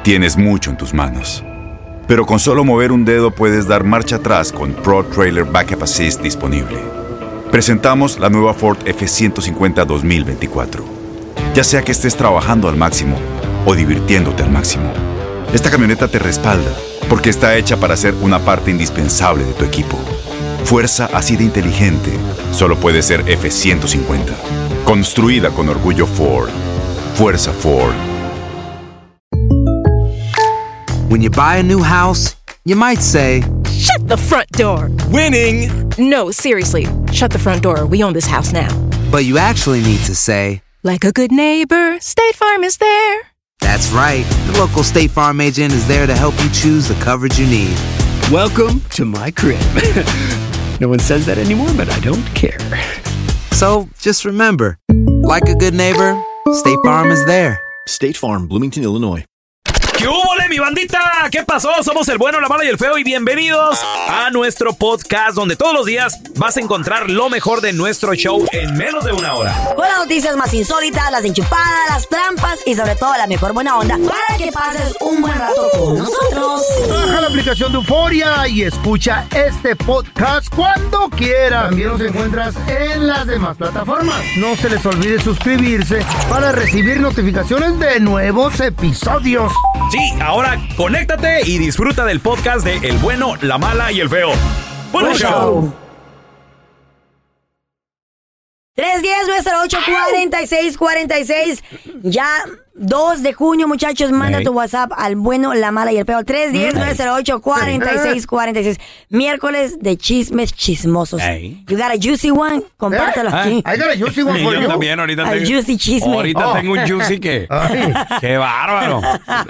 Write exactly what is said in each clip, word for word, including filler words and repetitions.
Tienes mucho en tus manos. Pero con solo mover un dedo puedes dar marcha atrás con Pro Trailer Backup Assist disponible. Presentamos la nueva Ford F ciento cincuenta dos mil veinticuatro. Ya sea que estés trabajando al máximo o divirtiéndote al máximo, esta camioneta te respalda porque está hecha para ser una parte indispensable de tu equipo. Fuerza así de inteligente solo puede ser F ciento cincuenta. Construida con orgullo Ford. Fuerza Ford. When you buy a new house, you might say, "Shut the front door." Winning! No, seriously. Shut the front door. We own this house now. But you actually need to say, like a good neighbor, State Farm is there. That's right. The local State Farm agent is there to help you choose the coverage you need. Welcome to my crib. No one says that anymore, but I don't care. So just remember, like a good neighbor, State Farm is there. State Farm, Bloomington, Illinois. ¿Qué hubo, mi bandita? ¿Qué pasó? Somos el bueno, la mala y el feo y bienvenidos a nuestro podcast donde todos los días vas a encontrar lo mejor de nuestro show en menos de una hora. Con las noticias más insólitas, las enchupadas, las trampas y sobre todo la mejor buena onda para que pases un buen rato con nosotros. Baja la aplicación de Euforia y escucha este podcast cuando quieras. También nos encuentras en las demás plataformas. No se les olvide suscribirse para recibir notificaciones de nuevos episodios. Sí, ahora conéctate y disfruta del podcast de El Bueno, la Mala y el Feo. ¡Buen show! show. tres diez, nueve cero ocho, cuatro seis cuatro seis. Ya dos de junio, muchachos, manda hey. tu WhatsApp al Bueno, la Mala y el Feo. tres diez, nueve cero ocho, cuatro seis cuatro seis. Miércoles de chismes chismosos. Hey. You got a juicy one? Compártelo hey. aquí. I got a juicy one for Yo you. también, ahorita tengo. Juicy chisme. Ahorita oh. tengo un juicy que... ¡Qué bárbaro!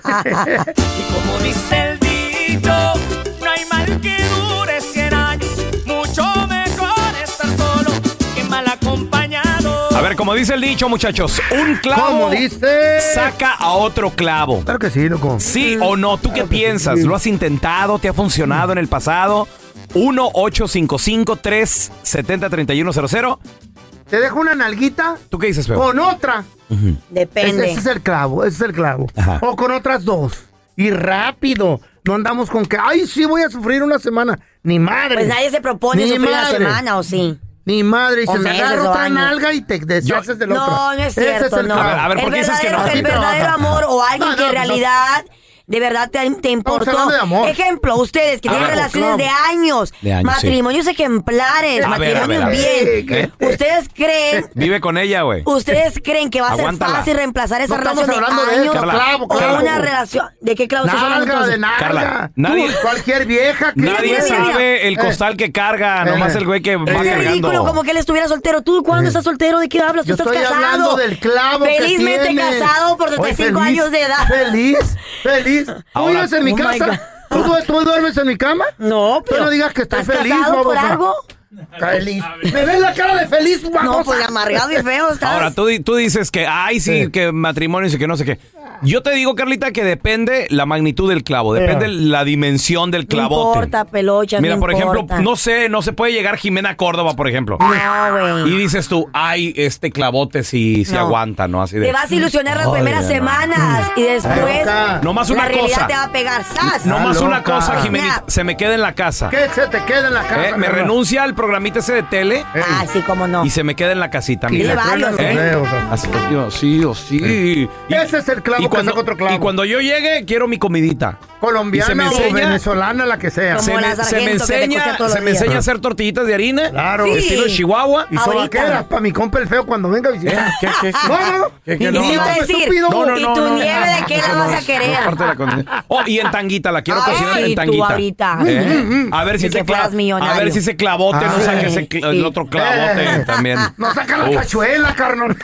Y como dice el dicho, no hay mal que dure cien años. Mucho mejor estar solo que mal acompañado. A ver, como dice el dicho, muchachos, un clavo ¿Cómo dice? saca a otro clavo. Claro que sí, loco. ¿Sí o no? ¿Tú claro qué piensas? Sí. ¿Lo has intentado? ¿Te ha funcionado en el pasado? uno ocho cinco cinco, tres siete cero, tres uno cero cero. ¿Te dejo una nalguita? ¿Tú qué dices, Feo? Con otra. Uh-huh. Depende. Ese, ese es el clavo, ese es el clavo. Ajá. O con otras dos. Y rápido. No andamos con que, ay, sí, voy a sufrir una semana. Ni madre. Pues nadie se propone sufrir una semana, ¿o sí? Ni madre, y se me agarra otra años. nalga y te deshaces de la no, otra. No, no es cierto, Ese es el no. clavo. A ver, a ver, ¿por qué dices que no? El verdadero amor o alguien no, no, que en realidad... No. De verdad te, te importó. De amor. Ejemplo, ustedes que a tienen ver, relaciones claro. de años, de años matrimonios sí. ejemplares, a matrimonios ver, a ver, a ver. bien. ¿Qué? Ustedes creen. Vive con ella, güey. Ustedes creen que va a Aguántala. ser fácil reemplazar esa no relación de años de Carla, clavo, o clavo. una relación. ¿De qué clavo estás hablando? Nalga, de nalga. Carla, nadie, Tú, cualquier vieja. Que nadie mira, sabe mira. el costal que carga, eh. nomás el güey que va es cargando. Es ridículo, como que él estuviera soltero. ¿Tú cuándo estás soltero? ¿De qué hablas? Yo Tú estás estoy casado. hablando del clavo felizmente que tienes. casado por treinta y cinco Oye, feliz, años de edad. Feliz, feliz. ¿Tú vives en mi oh casa? ¿Tú, ¿Tú duermes en mi cama? No, pero... Tú no digas que estoy ¿estás feliz, casado por babosa? algo? Feliz. ¿Me ves la cara de feliz, babosa? No, pues amargado y feo estás. Ahora, tú, tú dices que, ay, sí, sí, que matrimonios y que no sé qué. Yo te digo, Carlita, que depende la magnitud del clavo, depende yeah. la dimensión del clavote. No importa, pelocha, Mira, no por importa. ejemplo, no sé, no se puede llegar Jimena Córdoba, por ejemplo. No, güey. Y dices tú, ay, este clavote sí, sí no. aguanta, ¿no? Así de... Te vas a ilusionar las oh, primeras yeah, semanas no. y después no más una la realidad cosa. te va a pegar sas. No más una cosa, Jimenita, se me queda en la casa. ¿Qué se te queda en la casa? ¿Eh? Me renuncia al programita ese de tele. Ah, sí, cómo no. Y se me queda en la casita, mira. Varios, ¿eh? Así, sí, o sí. Y, Ese es el clavo y cuando, que saca otro clavo. Y cuando yo llegue, quiero mi comidita. Colombiana o enseña, venezolana, la que sea. Se me, se me enseña, se me enseña a hacer tortillitas de harina. Claro. Sí. Estilo Chihuahua. Y sobaqueras para mi compa el feo cuando venga a visitar. ¿Qué? ¿Qué? ¿Qué? No, no. ¿Qué? ¿Qué? ¿Y No, qué iba a decir? No, no, ¿Y no, tu no, nieve no, de qué no, la no, vas a querer? No, parte de la comida. Oh, y en tanguita, la quiero Ay, cocinar sí, en tanguita. Tú ahorita. ¿Eh? A ver si ese clavote, a ver si ese clavote no saca ese el otro clavote también. No saca la cachuela, carnal.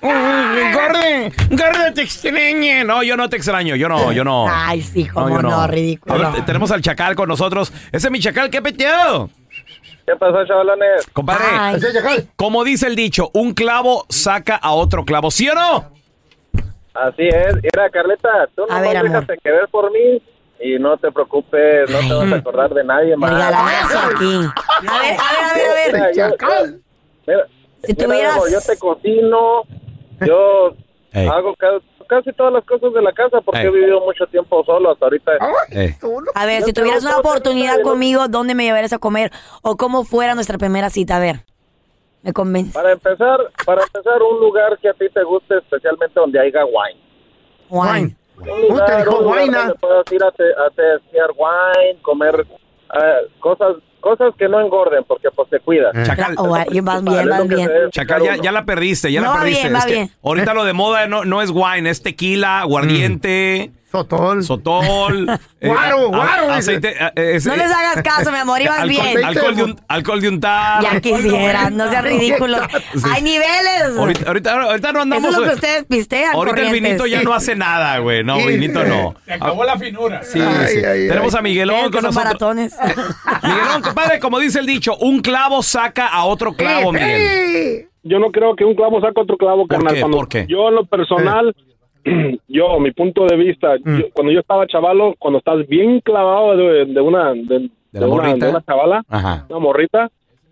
Gordo, gordo, te extrañe. No, yo no te extraño, yo no, yo no. Ay, sí, como no, no, no, ridículo. A ver, tenemos al Chacal con nosotros. Ese es mi Chacal, ¿qué peteado? ¿Qué pasó, chavalones? Compadre, como dice el dicho, un clavo saca a otro clavo, ¿sí o no? Así es. Mira, Carleta, tú no déjate que ver por mí y no te preocupes, no te vas a acordar de nadie más. Aquí. A ver, a ver, a ver, a ver. Mira, yo, mira, si mira, tuvieras... yo te cocino, yo hey. hago cada, casi todas las cosas de la casa porque Ey. he vivido mucho tiempo solo hasta ahorita. Eh. A ver, si tuvieras una oportunidad conmigo, ¿dónde me llevarías a comer? ¿O cómo fuera nuestra primera cita? A ver, me convence. Para empezar, para empezar, un lugar que a ti te guste, especialmente donde haya wine. Wine. Un lugar, un lugar donde puedas ir a, te, a testear wine, comer uh, cosas cosas que no engorden, porque pues te cuidas. Chacal, Oh, vas bien, vas bien. Chacal, ya, ya la perdiste, ya No, la va perdiste. bien, va Es que bien. ahorita lo de moda no, no es wine, es tequila, aguardiente. Sotol. Sotol. eh, Guaro, a- guaro, a- dice. aceite, a- es- No les hagas caso, mi amor, ibas alcohol, bien. Alcohol de, un, alcohol de untar. Ya quisieran, no sean ridículos. Sí. Hay niveles. Ahorita, ahorita, ahorita no andamos. Eso es lo que ustedes pistean, Ahorita el corrientes. vinito ya no hace nada, güey. No, Sí. vinito no. Se acabó la finura. Sí, Ay, sí. ay, Tenemos ay. a Miguelón Creen que con son nosotros. maratones. Miguelón, compadre, como dice el dicho, un clavo saca a otro clavo, Miguel. ¡Ey! Yo no creo que un clavo saque otro clavo, ¿Por carnal. qué? Cuando ¿Por qué? Yo, en lo personal, yo, mi punto de vista, Mm. yo- cuando yo estaba chavalo, cuando estás bien clavado de, de una de, ¿De la una, morrita? de una chavala, Ajá. una morrita,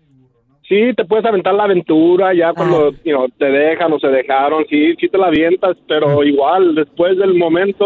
sí, te puedes aventar la aventura ya cuando you know, te dejan o se dejaron, sí, sí te la avientas, pero igual, después del momento,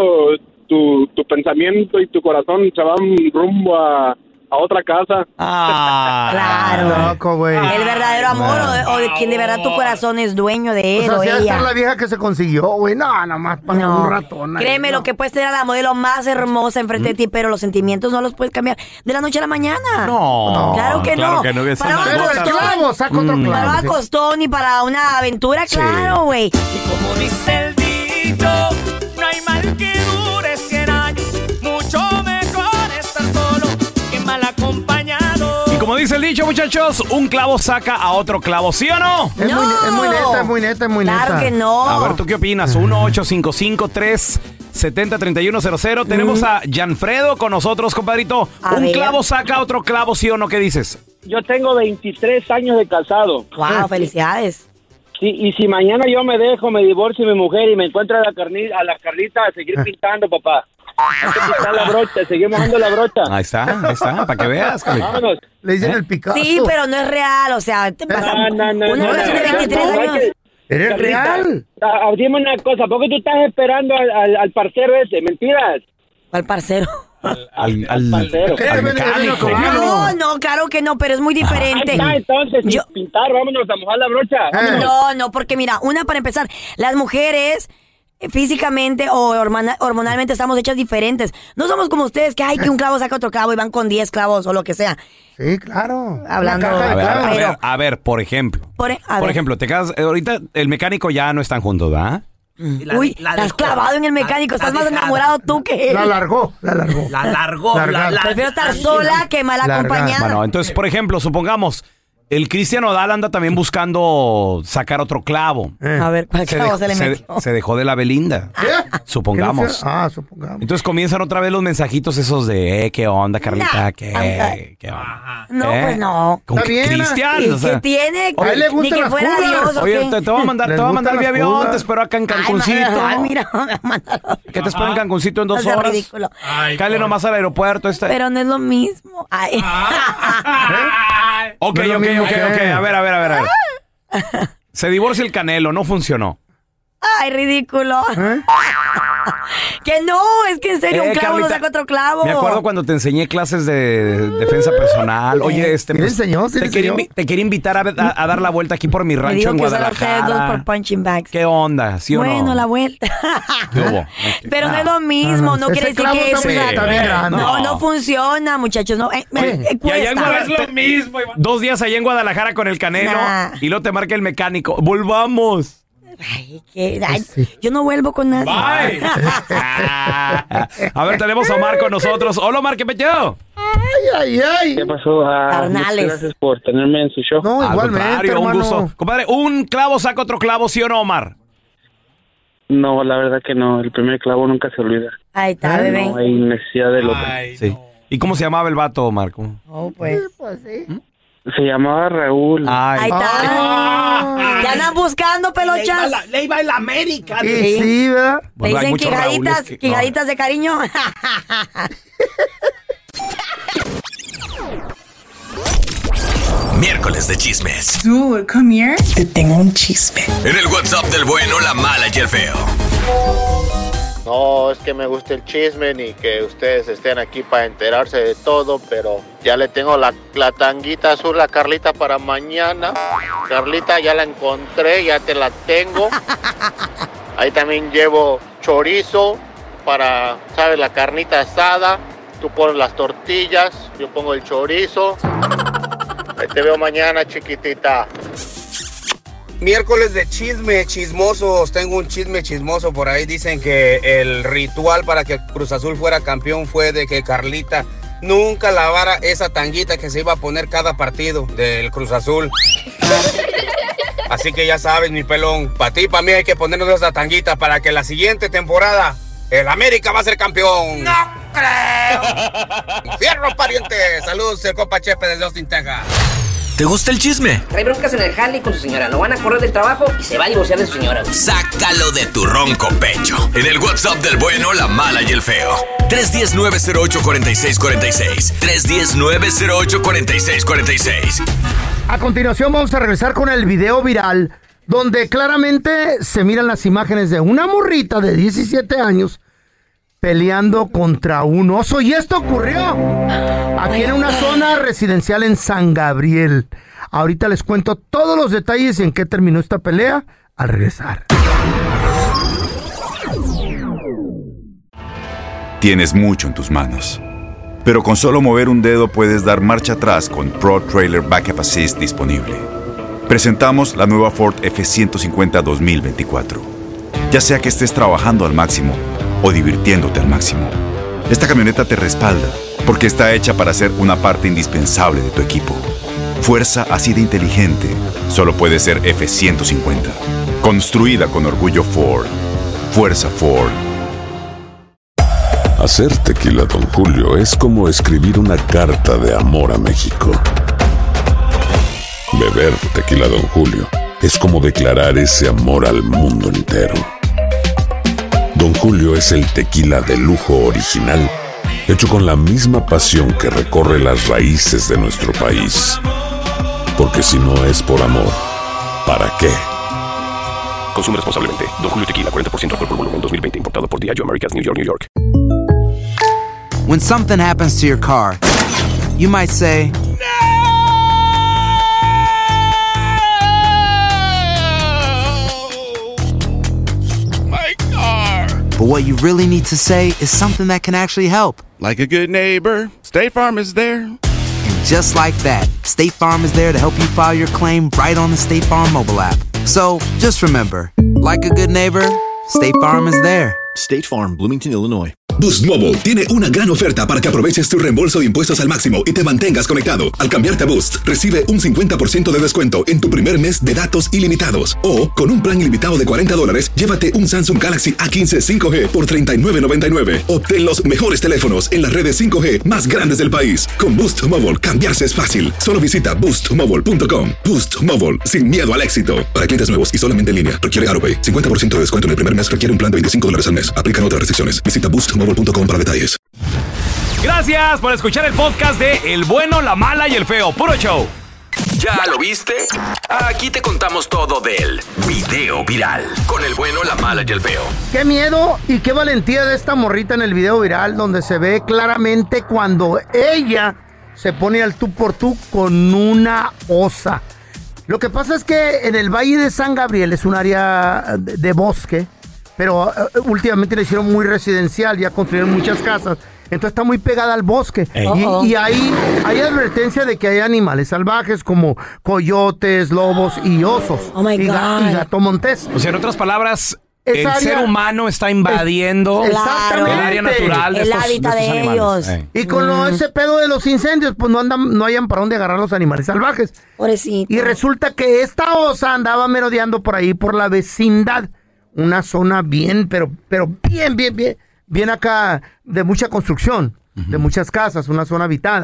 tu, tu pensamiento y tu corazón se van rumbo a, a otra casa. Ah. Claro. Loco, güey. El verdadero amor o de, o de quien de verdad tu corazón es dueño de O él sea, o si ha de ella. ser la vieja que se consiguió, güey. No, nomás para No. un ratón. ahí, Créeme no. lo que puedes tener a la modelo más hermosa enfrente de ti, pero los sentimientos no los puedes cambiar de la noche a la mañana. No. Claro que claro no. Que no esa Para un Pero el nalgota. costón. clavo, saca otro Mm. Para clavo. un sí. acostón y para una aventura, Sí. claro, güey. Y como dice el dicho, no hay mal que dure cien años. Mucho mejor estar solo que mal acompañado. Y como dice el dicho, muchachos, un clavo saca a otro clavo, ¿sí o no? Es, No. muy, es muy neta, es muy neta, es muy neta. Claro que no. A ver, ¿tú qué opinas? uno ocho cinco cinco, tres siete cero, tres uno cero cero. Tenemos a Gianfredo con nosotros, compadrito. A un ver. clavo saca a otro clavo, ¿sí o no? ¿Qué dices? Yo tengo veintitrés años de casado. Wow, felicidades. Sí, y si mañana yo me dejo, me divorcio de mi mujer y me encuentro a la, carni, a la Carlita a seguir pintando, papá. Hay que pintar la brocha, seguimos dando la brocha. Ahí está, ahí está, para que veas, Carlita. Vámonos. Le dicen ¿Eh? el Picasso. Sí, pero no es real, o sea, te pasa No, no, no, una no, relación de no, veintitrés no, años. que- ¿Eres Carlita, real? ah, dime una cosa, ¿por qué tú estás esperando al, al, al parcero ese? Mentiras. ¿Cuál parcero? Al, al, parcero. al mecánico. No, no, claro que no, pero es muy diferente. Ahí está, entonces, sin Yo- pintar, vámonos a mojar la brocha. Vámonos. No, no, porque mira, una para empezar, las mujeres eh, físicamente o hormona- hormonalmente estamos hechas diferentes. No somos como ustedes que hay que un clavo saca otro clavo y van con diez clavos o lo que sea. Sí, claro. Hablando- Una caja A de ver, a clavos. ver, Pero- a ver, por ejemplo. Por, e- a Por ver. ejemplo, te quedas, eh, ahorita el mecánico ya no están juntos, ¿verdad? Uy, la has clavado en el mecánico, estás más enamorado tú que él. La largó, la largó. La largó. Larga. La, la- Prefiero estar sola que mal Larga. acompañada. Bueno, entonces, por ejemplo, supongamos, el Cristian Odal anda también buscando sacar otro clavo. Eh. A ver, ¿cuál Se, clavo dejó- se le se- metió? se dejó de la Belinda. ¿Qué? Supongamos. ¿Qué no sé? Ah, supongamos. Entonces comienzan otra vez los mensajitos esos de, eh, ¿qué onda, Carlita? Nah. ¿Qué, ¿Qué onda? No, ¿Eh? pues no. Con Está que bien, Cristian, ¿Y o sea, qué tiene? A él le Ni gustan que las fuera curvas. Dios, ¿o Oye, qué? te, te voy a mandar, Les te voy a mandar gustan vía las avión, curvas. te espero acá en Ay, Cancuncito. Ay, mira, me va a mandar. ¿Qué te espero en Cancuncito en dos No sea horas? ridículo. Ay, Cállale por- nomás al aeropuerto. Este. Pero no es lo mismo. Ay. Ay. Ok, No es lo ok, mismo ok, que- ok. A ver, a ver, a ver, a ver. Se divorcia el Canelo, no funcionó. Ay, ridículo. ¿Eh? Que no, es que en serio, Eh, un clavo no Carlita, saca otro clavo. Me acuerdo cuando te enseñé clases de defensa personal. Oye, este. ¿Sí le pues, enseñó? ¿Sí te, le quería enseñó? invi- te quería invitar a, a- a dar la vuelta aquí por mi Me rancho dijo en que usar ustedes dos Guadalajara. por punching bags. ¿Qué onda? ¿Sí o no? Bueno, la vuelta. ¿Qué hubo? Pero no Ah. es lo mismo, Ah, no ese quiere decir clavo que está es muy- una- está bien grande. No, no funciona, muchachos, no. Eh, eh, eh, Y allá en cuesta. No es lo mismo, Iván. Dos días allá en Guadalajara con el Canelo Nah. y luego te marca el mecánico. ¡Volvamos! Ay, que- ay, yo no vuelvo con nadie. Bye. A ver, tenemos a Omar con nosotros. Hola, Omar, ¿qué peteo? Ay, ay, ay. ¿Qué pasó? Ah, Carnales. muchas gracias por tenerme en su show. No, Al igualmente, contrario, un hermano. gusto. Compadre, un clavo saca otro clavo, ¿sí o no, Omar? No, la verdad que no. El primer clavo nunca se olvida. Ahí está, bebé. No hay necesidad de lo Ay, Sí. ¿Y cómo se llamaba el vato, Omar? ¿Cómo? Oh, pues. Se llamaba Raúl. Ay, Ahí está. Ah. Ya andan buscando, pelochas. Le iba en la América. Y sí, ¿verdad? Le Bueno, hay dicen muchos quijaditas, Raúles que- quijaditas de cariño. Miércoles de chismes. Dude, come here. Te tengo un chisme. En el WhatsApp del bueno, la mala y el feo. No es que me guste el chisme ni que ustedes estén aquí para enterarse de todo, pero ya le tengo la, la tanguita azul a Carlita para mañana. Carlita, ya la encontré, ya te la tengo. Ahí también llevo chorizo para, ¿sabes? La carnita asada. Tú pones las tortillas, yo pongo el chorizo. Ahí te veo mañana, chiquitita. Miércoles de chisme, chismosos. Tengo un chisme chismoso por ahí. Dicen que el ritual para que Cruz Azul fuera campeón fue de que Carlita nunca lavara esa tanguita que se iba a poner cada partido del Cruz Azul. Así que ya sabes, mi pelón, para ti y para mí hay que ponernos esa tanguita para que la siguiente temporada el América va a ser campeón. ¡No creo! ¡Fierro, pariente! Saludos, el compa Chepe desde Austin, Texas. ¿Te gusta el chisme? Trae broncas en el jale con su señora. Lo van a correr del trabajo y se va a divorciar de su señora. Sácalo de tu ronco pecho. En el WhatsApp del bueno, la mala y el feo. tres uno cero, nueve cero ocho, cuatro seis cuatro seis. tres uno cero, nueve cero ocho, cuatro seis cuatro seis. A continuación vamos a regresar con el video viral donde claramente se miran las imágenes de una morrita de diecisiete años peleando contra un oso. Y esto ocurrió aquí en una zona residencial en San Gabriel. Ahorita les cuento todos los detalles en qué terminó esta pelea al regresar. Tienes mucho en tus manos, pero con solo mover un dedo puedes dar marcha atrás con Pro Trailer Backup Assist disponible. Presentamos la nueva Ford F ciento cincuenta dos mil veinticuatro. Ya sea que estés trabajando al máximo o divirtiéndote al máximo, esta camioneta te respalda porque está hecha para ser una parte indispensable de tu equipo. Fuerza así de inteligente solo puede ser F ciento cincuenta. Construida con orgullo Ford. Fuerza Ford. Hacer tequila Don Julio es como escribir una carta de amor a México. Beber tequila Don Julio es como declarar ese amor al mundo entero. Don Julio es el tequila de lujo original, hecho con la misma pasión que recorre las raíces de nuestro país. Porque si no es por amor, ¿para qué? Consume responsablemente. Don Julio Tequila, cuarenta por ciento alcohol por volumen, dos mil veinte, importado por Diageo Americas, New York, New York. When something happens to your car, you might say, but what you really need to say is something that can actually help. Like a good neighbor, State Farm is there. And just like that, State Farm is there to help you file your claim right on the State Farm mobile app. So, just remember, like a good neighbor, State Farm is there. State Farm, Bloomington, Illinois. Boost Mobile tiene una gran oferta para que aproveches tu reembolso de impuestos al máximo y te mantengas conectado. Al cambiarte a Boost, recibe un cincuenta por ciento de descuento en tu primer mes de datos ilimitados. O, con un plan ilimitado de cuarenta dólares, llévate un Samsung Galaxy A quince cinco G por treinta y nueve noventa y nueve. Obtén los mejores teléfonos en las redes cinco G más grandes del país. Con Boost Mobile, cambiarse es fácil. Solo visita boost mobile punto com. Boost Mobile, sin miedo al éxito. Para clientes nuevos y solamente en línea, requiere AutoPay. cincuenta por ciento de descuento en el primer mes requiere un plan de veinticinco dólares al mes. Aplican otras restricciones. Visita boost mobile punto com para detalles. Gracias por escuchar el podcast de El Bueno, la Mala y el Feo. Puro show. ¿Ya lo viste? Aquí te contamos todo del video viral. Con El Bueno, la Mala y el Feo. Qué miedo y qué valentía de esta morrita en el video viral, donde se ve claramente cuando ella se pone al tú por tú con una osa. Lo que pasa es que en el Valle de San Gabriel es un área de, de bosque, pero uh, últimamente le hicieron muy residencial, ya construyeron muchas casas, entonces está muy pegada al bosque. Y, y ahí hay advertencia de que hay animales salvajes como coyotes, lobos y osos. Oh my y, ga- y gato montés. O sea, en otras palabras, Esa el área- ser humano está invadiendo Es- el área natural de El estos, hábitat de estos de animales. ellos. Eh. Y con lo- ese pedo de los incendios, pues no andan, no hayan para dónde agarrar los animales salvajes. Pobrecito. Y resulta que esta osa andaba merodeando por ahí, por la vecindad. Una zona bien, pero, pero bien, bien, bien, bien acá, de mucha construcción, uh-huh. de muchas casas, una zona habitada.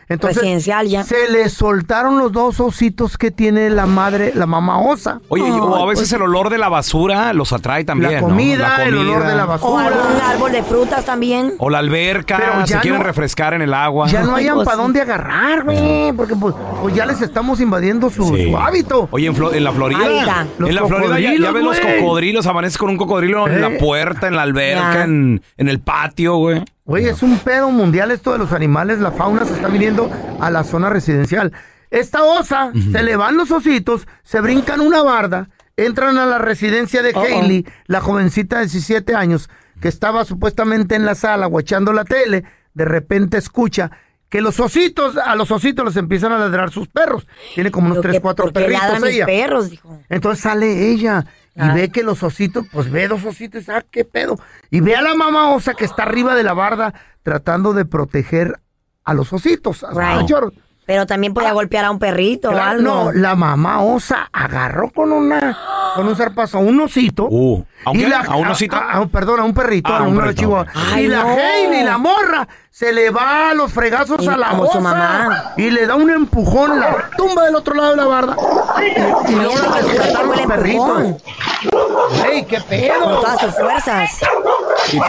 Entonces, Residencial ya. se le soltaron los dos ositos que tiene la madre, la mamá osa. Oye, Ay, o a veces pues- el olor de la basura los atrae también, La ¿no? comida, el olor de la O basura. algún árbol de frutas también. O la alberca, Pero se ya quieren no- refrescar en el agua. Ya no hayan pues para sí. dónde agarrar, güey. Porque pues, pues ya les estamos invadiendo su, Sí. su hábito. Oye, en, Flo- en la Florida, Ahí está. Los en la Florida ya, ya ves los cocodrilos, güey. cocodrilos, amaneces con un cocodrilo en Eh. la puerta, en la alberca, Ya. en, en el patio, güey. Güey, es un pedo mundial esto de los animales. La fauna se está viniendo a la zona residencial. Esta osa, se le van los ositos, se brincan una barda, entran a la residencia de Uh-oh. Hailey, la jovencita de diecisiete años, que estaba supuestamente en la sala guachando la tele. De repente escucha que los ositos, a los ositos les empiezan a ladrar sus perros. Tiene como unos Pero tres, que- cuatro ¿por qué perritos ladran mis ella. perros? Dijo. Entonces sale ella y Ah. ve que los ositos, pues ve dos ositos, ah, qué pedo. Y ve a la mamá osa que está arriba de la barda tratando de proteger a los ositos. a los Right. cachorros. Pero también podía golpear a un perrito o Claro, algo. no, la mamá osa agarró con una con un zarpazo a un osito. Uh, ¿a un y qué? la- ¿A un osito? a- a- perdón, a un perrito, Ah, a un una perrito, chihuahua. ok. Ay, y la no. Hailey, la morra, se le va a los fregazos Y a la como su osa. mamá. Y le da un empujón, la tumba del otro lado de la barda. Y, y luego la Imagínate que el rescataron perrito los fue el perritos. empujón. ¡Ey, qué Con pedo! todas sus fuerzas. Y to-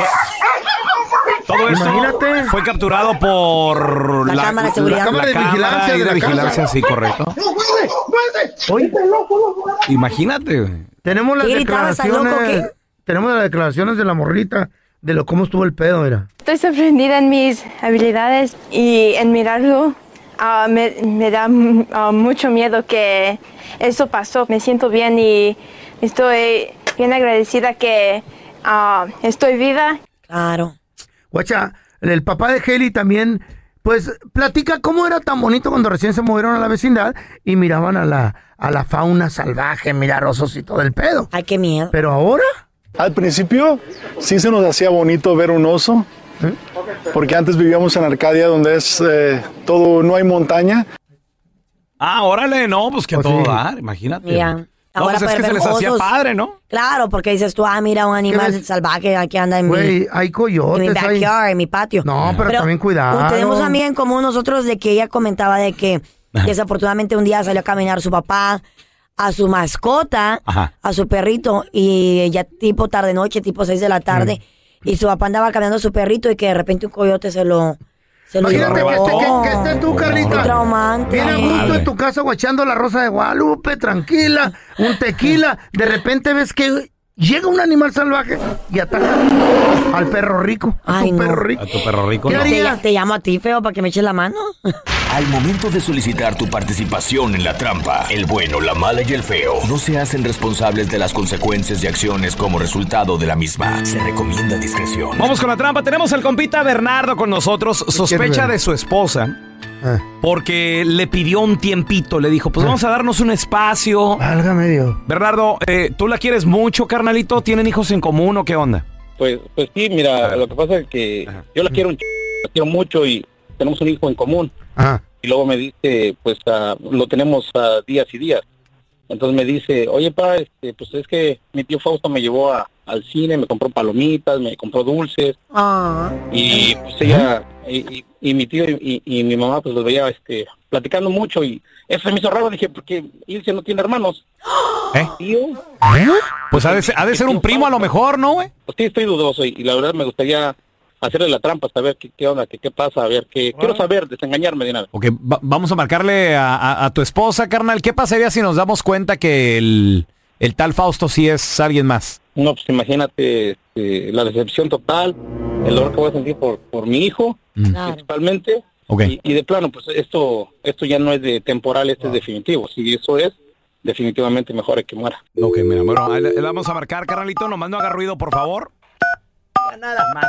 todo esto Imagínate. fue capturado por La cámara de seguridad. La, cámara de cámara vigilancia de de la vigilancia, casa. sí, correcto. Oye, Imagínate, güey. tenemos las ¿Qué gritabas, al loco, declaraciones. Tenemos las declaraciones de la morrita de lo cómo estuvo el pedo, mira. Estoy sorprendida en mis habilidades y en mirarlo. ah, me, me da mm, ah, mucho miedo que eso pasó. Me siento bien y estoy bien agradecida que ah, estoy viva. Claro. Guacha, el papá de Hailey también, pues, platica cómo era tan bonito cuando recién se movieron a la vecindad y miraban a la, a la fauna salvaje, mirar osos y todo el pedo. Ay, qué miedo. Pero ahora, Al principio sí se nos hacía bonito ver un oso, ¿eh? porque antes vivíamos en Arcadia donde es eh, todo, no hay montaña. Ah, órale, no, pues que a Pues todo sí. dar, imagínate. Ya. No, Ahora pues es que poder se ver les hacía osos. padre, ¿no? Claro, porque dices tú, ah, mira, un animal ves? salvaje aquí anda en mi, güey, hay en mi coyotes, hay... backyard, en mi patio. No, pero, también cuidado. Tenemos una amiga en común nosotros de que ella comentaba de que desafortunadamente un día salió a caminar su papá a su mascota, Ajá. a su perrito, y ya tipo tarde noche, tipo seis de la tarde, y su papá andaba caminando a su perrito y que de repente un coyote se lo se lo Imagínate que, esté, que, que estés tú, Carlita. Qué traumante. Bien a gusto en tu casa guachando la rosa de Guadalupe, tranquila, un tequila. De repente ves que llega un animal salvaje y ataca al perro rico. A Ay, tu no. perro rico. A tu perro rico, ¿Qué no. haría? Te, te llamo a ti, feo, para que me eches la mano. Al momento de solicitar tu participación en la trampa, el bueno, la mala y el feo no se hacen responsables de las consecuencias y acciones como resultado de la misma. Se recomienda discreción. Vamos con la trampa. Tenemos al compita Bernardo con nosotros. Sospecha de su esposa Ah, porque le pidió un tiempito. Le dijo, pues vamos a darnos un espacio. válgame Dios. Bernardo, eh, ¿tú la quieres mucho, carnalito? ¿Tienen hijos en común o qué onda? Pues, pues sí, mira, lo que pasa es que yo la quiero un ch... la quiero mucho y tenemos un hijo en común. Ajá. Y luego me dice, pues ah, lo tenemos a días y días. Entonces me dice, oye, pa, este, pues es que mi tío Fausto me llevó a, al cine, me compró palomitas, me compró dulces. Ah. Y pues ella, y, y, y mi tío y, y mi mamá, pues los veía este, platicando mucho. Y eso se me hizo raro, dije, porque Ilse no tiene hermanos. ¿Eh? Tío. Pues ha de ser, ha de ser un primo a lo mejor, ¿no, güey? Pues sí, estoy dudoso y, y la verdad me gustaría hacerle la trampa, saber qué, qué onda, qué, qué pasa, a ver, qué quiero saber, desengañarme de nada. Ok, va- vamos a marcarle a, a- a tu esposa, carnal. ¿Qué pasaría si nos damos cuenta que el, el tal Fausto sí es alguien más? No, pues imagínate este, la decepción total, el dolor que voy a sentir por, por mi hijo, principalmente. Ok. Y, y de plano, pues esto esto ya no es de temporal, este es definitivo. Si eso es, definitivamente mejor es que muera. Ok, mira, bueno, ahí le, le vamos a marcar, carnalito. Nomás no haga ruido, por favor. Ya nada más.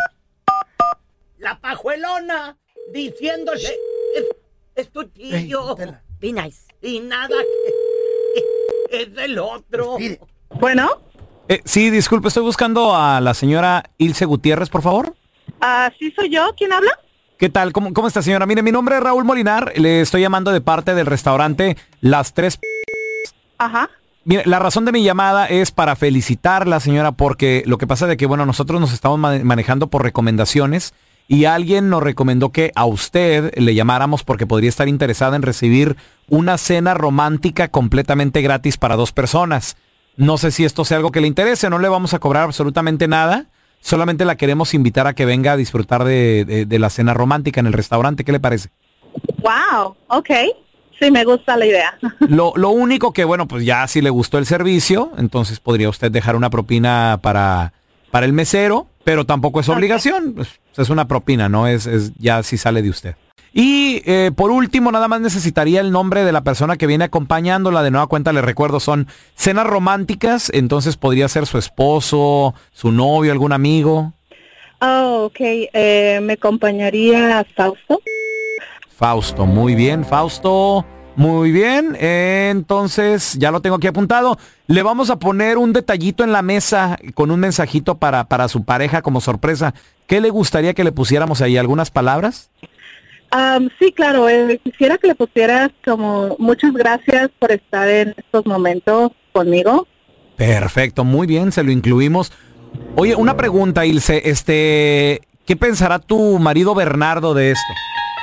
La pajuelona diciéndole, es, es tu tío. Be nice. Y nada que es del otro. Bueno, Eh, sí, disculpe, estoy buscando a la señora Ilse Gutiérrez, por favor. ah, sí soy yo. ¿Quién habla? ¿Qué tal? ¿Cómo, cómo está, señora? Mire, mi nombre es Raúl Molinar. Le estoy llamando de parte del restaurante Las Tres P. Ajá. Mire, la razón de mi llamada es para felicitarla, señora, porque lo que pasa es de que, bueno, nosotros nos estamos ma- manejando por recomendaciones y alguien nos recomendó que a usted le llamáramos porque podría estar interesada en recibir una cena romántica completamente gratis para dos personas. No sé si esto sea algo que le interese, no le vamos a cobrar absolutamente nada, solamente la queremos invitar a que venga a disfrutar de, de, de la cena romántica en el restaurante. ¿Qué le parece? Wow, ok. Sí, me gusta la idea. Lo, lo único que, bueno, pues ya si le gustó el servicio, entonces podría usted dejar una propina para, para el mesero, pero tampoco es obligación. Okay. Pues, es una propina, ¿no? Es, es ya si sale de usted. Y eh, por último, nada más necesitaría el nombre de la persona que viene acompañándola. De nueva cuenta, les recuerdo, son cenas románticas, entonces podría ser su esposo, su novio, algún amigo. Oh, ok. Eh, ¿Me acompañaría Fausto? Fausto, muy bien, Fausto, muy bien. Eh, entonces, ya lo tengo aquí apuntado. Le vamos a poner un detallito en la mesa con un mensajito para, para su pareja como sorpresa. ¿Qué le gustaría que le pusiéramos ahí? ¿Algunas palabras? Um, sí, claro. Eh, quisiera que le pusieras como muchas gracias por estar en estos momentos conmigo. Perfecto, muy bien, se lo incluimos. Oye, una pregunta, Ilse, este, ¿qué pensará tu marido Bernardo de esto?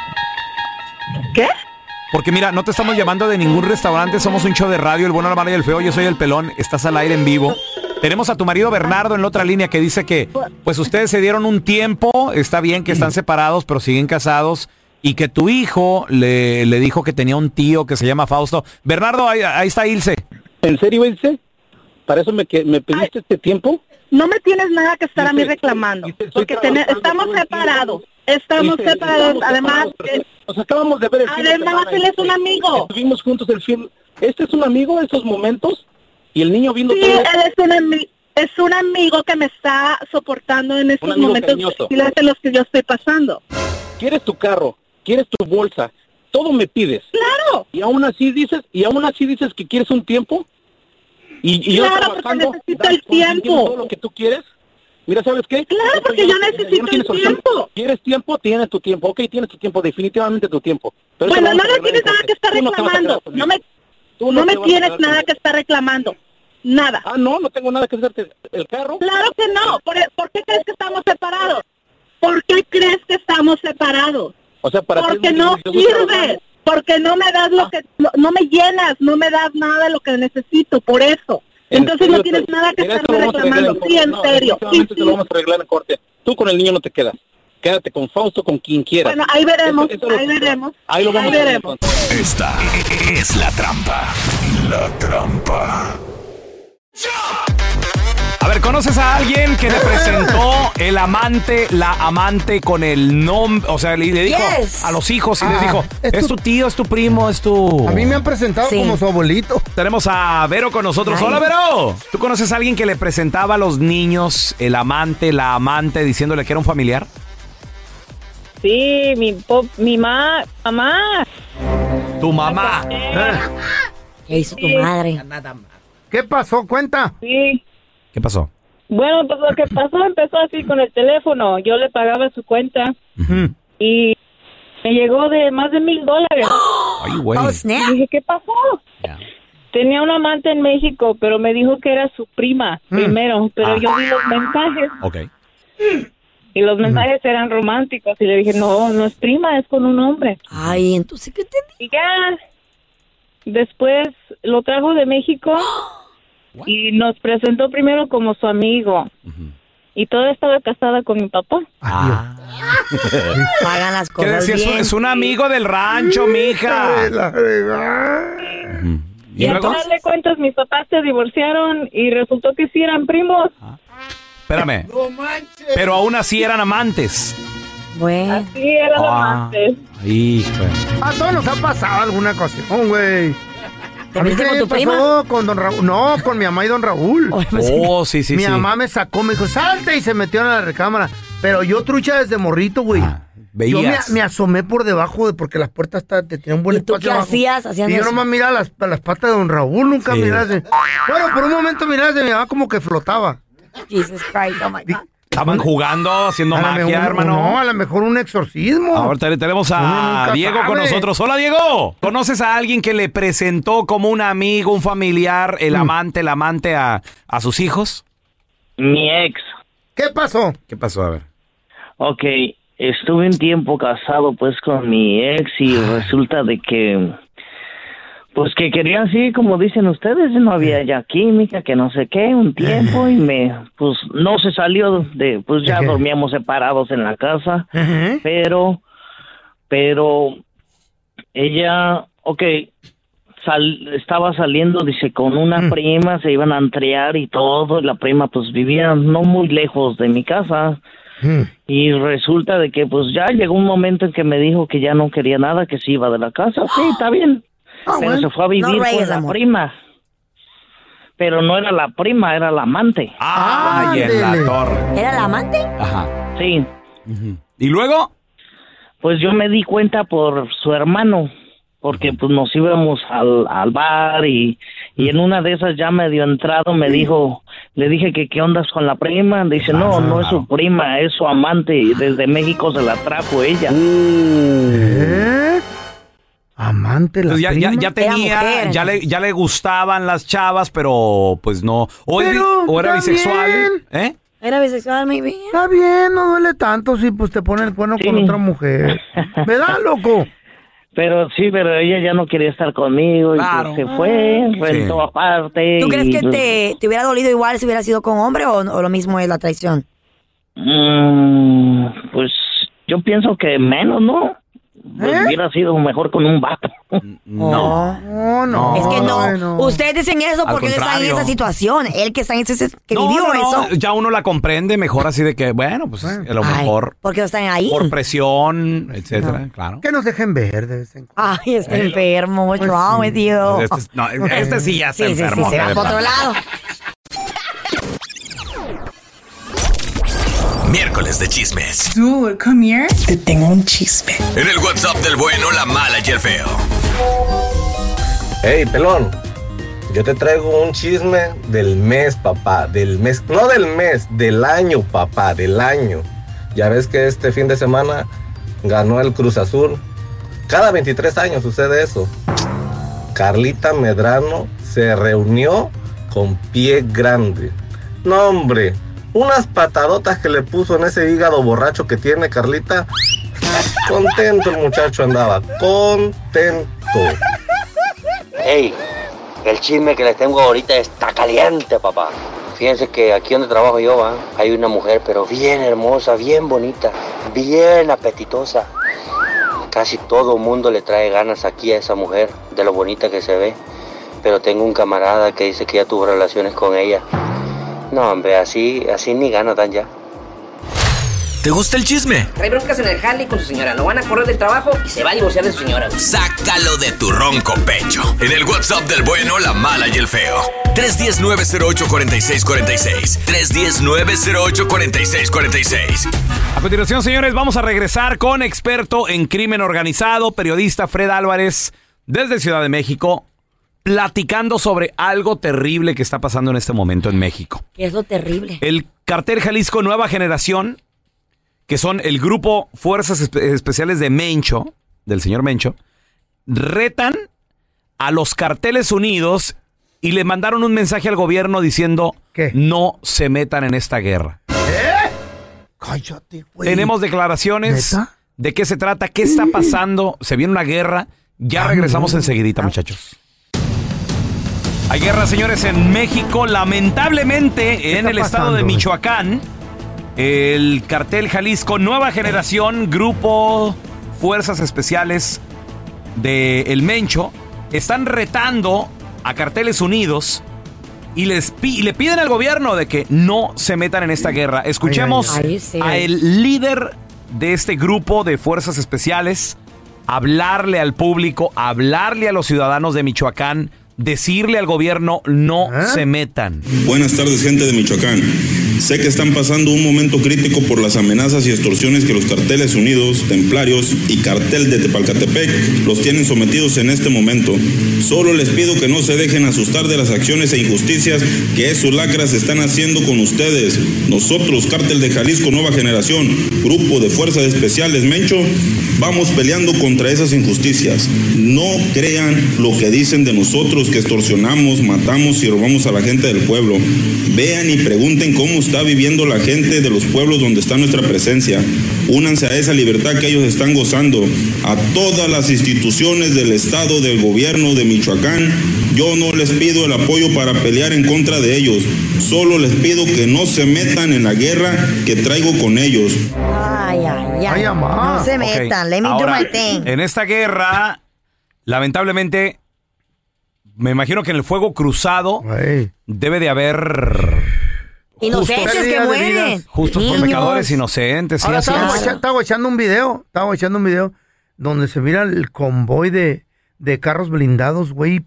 ¿Qué? Porque mira, no te estamos llamando de ningún restaurante, somos un show de radio, el bueno, la mala y el feo, yo soy el pelón, estás al aire en vivo. Tenemos a tu marido Bernardo en la otra línea que dice que, pues ustedes se dieron un tiempo, está bien que están separados, pero siguen casados, y que tu hijo le, le dijo que tenía un tío que se llama Fausto. Bernardo, ahí, ahí está Ilse. ¿En serio, Ilse? ¿Para eso me, que, me pediste Ay, este tiempo? No me tienes nada que estar Ilse, a mí reclamando, Ilse, porque ten, estamos separados. Estamos Ilse, separados, estamos además... Separados, nos acabamos de ver el fin Además, de él es un amigo. Estuvimos juntos el film. ¿Este es un amigo de esos momentos? Y el niño viendo sí, todo... él es un, ami es un amigo que me está soportando en estos momentos difíciles en los que yo estoy pasando. Quieres tu carro, quieres tu bolsa, todo me pides. ¡Claro! Y aún así dices, y aún así dices que quieres un tiempo. Y, y claro, yo trabajando, porque necesito el tiempo. Todo lo que tú quieres. Mira, ¿sabes qué? Claro, porque yo, yo necesito yo no el tiempo. ¿Quieres tiempo? Tienes tu tiempo. Ok, tienes tu tiempo, definitivamente tu tiempo. Pero bueno, no me tienes nada que estar reclamando. No, no me, no no me tienes nada que estar reclamando. Nada. Ah, no, no tengo nada que hacerte. ¿El carro? Claro que no. ¿Por, ¿Por qué crees que estamos separados? ¿Por qué crees que estamos separados? O sea, para Porque no sirves. Porque no me das lo ah. que... No, no me llenas, no me das nada de lo que necesito, por eso. Entonces no tienes nada que estarme reclamando. Sí, en serio. Sí, sí. Te lo vamos a arreglar en corte. Tú con el niño no te quedas. Quédate con Fausto, con quien quieras. Bueno, ahí veremos, eso, eso ahí lo, veremos. Ahí lo vamos ahí a ver. veremos. Esta es la trampa. La trampa. A ver, ¿conoces a alguien que le presentó el amante, la amante con el nombre? O sea, le, le dijo yes. a los hijos y ah, les dijo, es, es tu... tu tío, es tu primo, es tu... A mí me han presentado sí. como su abuelito. Tenemos a Vero con nosotros. Ay. Hola, Vero. ¿Tú conoces a alguien que le presentaba a los niños el amante, la amante, diciéndole que era un familiar? Sí, mi, pop, mi ma, mamá. Tu mamá. ¿Qué hizo tu madre? ¿Qué pasó? Cuenta. Sí. ¿Qué pasó? Bueno, pues lo que pasó empezó así con el teléfono. Yo le pagaba su cuenta uh-huh. y me llegó de más de mil dólares. Ay, güey. Oh, snap. Y dije, ¿qué pasó? Yeah. Tenía un amante en México, pero me dijo que era su prima mm. primero. Pero ah. yo vi los mensajes. Ok. Y los mensajes mm. eran románticos. Y le dije, no, no es prima, es con un hombre. Ay, entonces, ¿qué te digo? Y ya, después lo trajo de México... What? Y nos presentó primero como su amigo. Uh-huh. Y todavía estaba casada con mi papá. Ah. Pagan las cosas ¿Qué decía? bien. Es un amigo del rancho, mija. Uh-huh. Y, y al final de cuentas, mis papás se divorciaron y resultó que sí eran primos. Ah. Espérame. No manches. Pero aún así eran amantes. Bueno. Así eran ah. amantes. Hijo. A todos nos ha pasado alguna cosa, güey. ¿Te ¿A mí qué con tu pasó prima? Con don Raúl? No, con mi mamá y don Raúl. Oh, sí, sí, mi sí. Mi mamá me sacó, me dijo, salte, y se metió en la recámara. Pero yo trucha desde morrito, güey. Ah, yo me, me asomé por debajo de porque las puertas te tenían un buen ¿Y tú espacio qué abajo. hacías? ¿Hacían y yo eso? nomás miraba las, las patas de don Raúl, nunca sí. miraba. De... Bueno, por un momento miraba de mi mamá como que flotaba. Jesus Christ, oh my God. Estaban jugando, haciendo a magia, mejor, hermano. No, a lo mejor un exorcismo. Ahorita tenemos a Diego sabe. con nosotros. Hola, Diego. ¿Conoces a alguien que le presentó como un amigo, un familiar, el mm. amante, el amante a, a sus hijos? Mi ex. ¿Qué pasó? ¿Qué pasó? A ver. Ok, estuve un tiempo casado pues con mi ex y resulta de que pues que quería así como dicen ustedes, no había ya química, que no sé qué, un tiempo y me pues no se salió de pues ya dormíamos separados en la casa, pero pero ella, okay, sal, estaba saliendo, dice, con una mm. prima, se iban a entrear y todo, y la prima pues vivía no muy lejos de mi casa. Mm. Y resulta de que pues ya llegó un momento en que me dijo que ya no quería nada, que se iba de la casa. Sí, está bien. Oh, pero bueno, se fue a vivir no con la amor. prima. Pero no era la prima, era la amante. Ah, y en la torre. ¿Era la amante? Ajá. Sí. Uh-huh. ¿Y luego? Pues yo me di cuenta por su hermano, porque pues nos íbamos al, al bar y, y en una de esas ya medio entrado me dijo, le dije que qué ondas con la prima, dice no, no es su prima, es su amante y desde México se la trajo ella. ¿Eh? Amante la ya, prima. ya, ya tenía, ya le, ya le gustaban las chavas, pero pues no, o, pero, o era bisexual, bien. ¿eh? Era bisexual, mi vida. Está bien, no duele tanto si pues te pone el cuerno sí. con otra mujer. ¿Verdad, loco? Pero sí, pero ella ya no quería estar conmigo y claro. pues se fue, rentó sí. aparte. ¿Tú y, crees que pues, te, te hubiera dolido igual si hubiera sido con hombre o, o lo mismo es la traición? Mm, pues yo pienso que menos, ¿no? Pues ¿Eh? Hubiera sido mejor con un vato. No, no, no. Es que no. no. Ustedes dicen eso porque él está en esa situación. Él que está en ese, que no, vivió no, no. eso. Ya uno la comprende mejor así de que, bueno, pues a lo mejor. Ay, porque están ahí. Por presión, etcétera, no. claro. Que nos dejen ver de vez en cuando. Ay, está eh, enfermo. What's pues wrong sí. with you? Este, es, no, este sí ya está sí, enfermo. Sí, sí, se va por otro lado. Miércoles de chismes. Dude, come here. Te tengo un chisme. En el WhatsApp del bueno, la mala y el feo. Hey, pelón. Yo te traigo un chisme del mes, papá. Del mes, no del mes, del año, papá, del año. Ya ves que este fin de semana ganó el Cruz Azul. Cada veintitrés años sucede eso. Carlita Medrano se reunió con Pie Grande. No, hombre. Unas patadotas que le puso en ese hígado borracho que tiene Carlita. Contento el muchacho andaba, contento. Hey, el chisme que les tengo ahorita está caliente, papá. Fíjense que aquí donde trabajo yo, ¿va? Hay una mujer, pero bien hermosa, bien bonita, bien apetitosa. Casi todo el mundo le trae ganas aquí a esa mujer, de lo bonita que se ve. Pero tengo un camarada que dice que ya tuvo relaciones con ella. No, hombre, así, así ni ganas dan ya. ¿Te gusta el chisme? Trae broncas en el jale con su señora. Lo van a correr del trabajo y se va a divorciar de su señora. Sácalo de tu ronco pecho. En el WhatsApp del bueno, la mala y el feo. tres uno cero, nueve cero ocho, cuatro seis cuatro seis. tres uno cero, nueve cero ocho, cuatro seis cuatro seis. A continuación, señores, vamos a regresar con experto en crimen organizado, periodista Fred Álvarez, desde Ciudad de México, platicando sobre algo terrible que está pasando en este momento en México. ¿Qué es lo terrible? El Cartel Jalisco Nueva Generación, que son el grupo Fuerzas Espe- Especiales de Mencho, del señor Mencho, retan a los Carteles Unidos y le mandaron un mensaje al gobierno diciendo ¿Qué? No se metan en esta guerra. ¿Eh? Cállate, güey. Tenemos declaraciones. ¿Neta? ¿De qué se trata? ¿Qué está pasando? ¿Se viene una guerra? Ya ah, regresamos no. enseguidita, muchachos. Hay guerra, señores, en México. Lamentablemente, en el estado de Michoacán, el Cartel Jalisco Nueva Generación, Grupo Fuerzas Especiales de El Mencho, están retando a Carteles Unidos y les pi- le piden al gobierno de que no se metan en esta guerra. Escuchemos ay, ay, ay. Sí, a el líder de este grupo de Fuerzas Especiales hablarle al público, hablarle a los ciudadanos de Michoacán, decirle al gobierno no ¿Ah? se metan. Buenas tardes, gente de Michoacán. Sé que están pasando un momento crítico por las amenazas y extorsiones que los Carteles Unidos, Templarios y Cartel de Tepalcatepec los tienen sometidos en este momento. Solo les pido que no se dejen asustar de las acciones e injusticias que esos lacras están haciendo con ustedes. Nosotros, Cartel de Jalisco Nueva Generación, Grupo de Fuerzas Especiales Mencho, vamos peleando contra esas injusticias. No crean lo que dicen de nosotros, que extorsionamos, matamos y robamos a la gente del pueblo. Vean y pregunten cómo está viviendo la gente de los pueblos donde está nuestra presencia. únanse a esa libertad que ellos están gozando. A todas las instituciones del Estado, del gobierno de Michoacán, yo no les pido el apoyo para pelear en contra de ellos. Solo les pido que no se metan en la guerra que traigo con ellos. Ay, ay, ay. No se metan. Ok, Let me ahora, do my thing. En esta guerra, lamentablemente, me imagino que en el fuego cruzado Ay. debe de haber Inocentes Justos- que mueren. justos por Niños. pecadores inocentes. Sí, Ahora así estaba, es. guacha- estaba echando un video, estaba echando un video donde se mira el convoy de, de carros blindados, güey.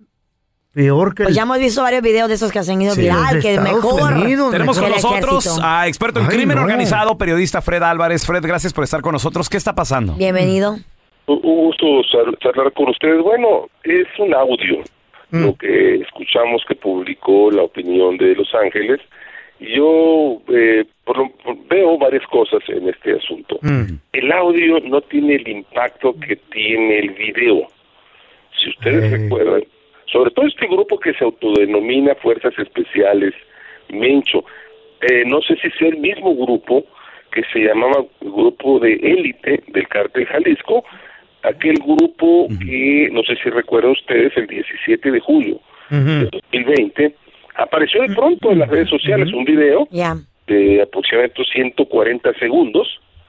Peor que Pues el- ya hemos visto varios videos de esos que se han ido Sí, viral, los de que es Estados mejor. Unidos, Tenemos que con el nosotros ejército. a experto en Ay, crimen no. organizado, periodista Fred Álvarez. Fred, gracias por estar con nosotros. ¿Qué está pasando? Bienvenido. Un gusto char- charlar con ustedes. Bueno, es un audio, Mm. lo que escuchamos que publicó La Opinión de Los Ángeles. Y yo eh, por lo- por- veo varias cosas en este asunto. Mm. El audio no tiene el impacto que tiene el video. Si ustedes Ey. recuerdan, sobre todo este grupo que se autodenomina Fuerzas Especiales, Mencho, eh, no sé si sea el mismo grupo que se llamaba Grupo de Élite del Cártel Jalisco, aquel grupo que, no sé si recuerdan ustedes, el diecisiete de julio de dos mil veinte, apareció de pronto en las redes sociales un video Ya. de aproximadamente ciento cuarenta segundos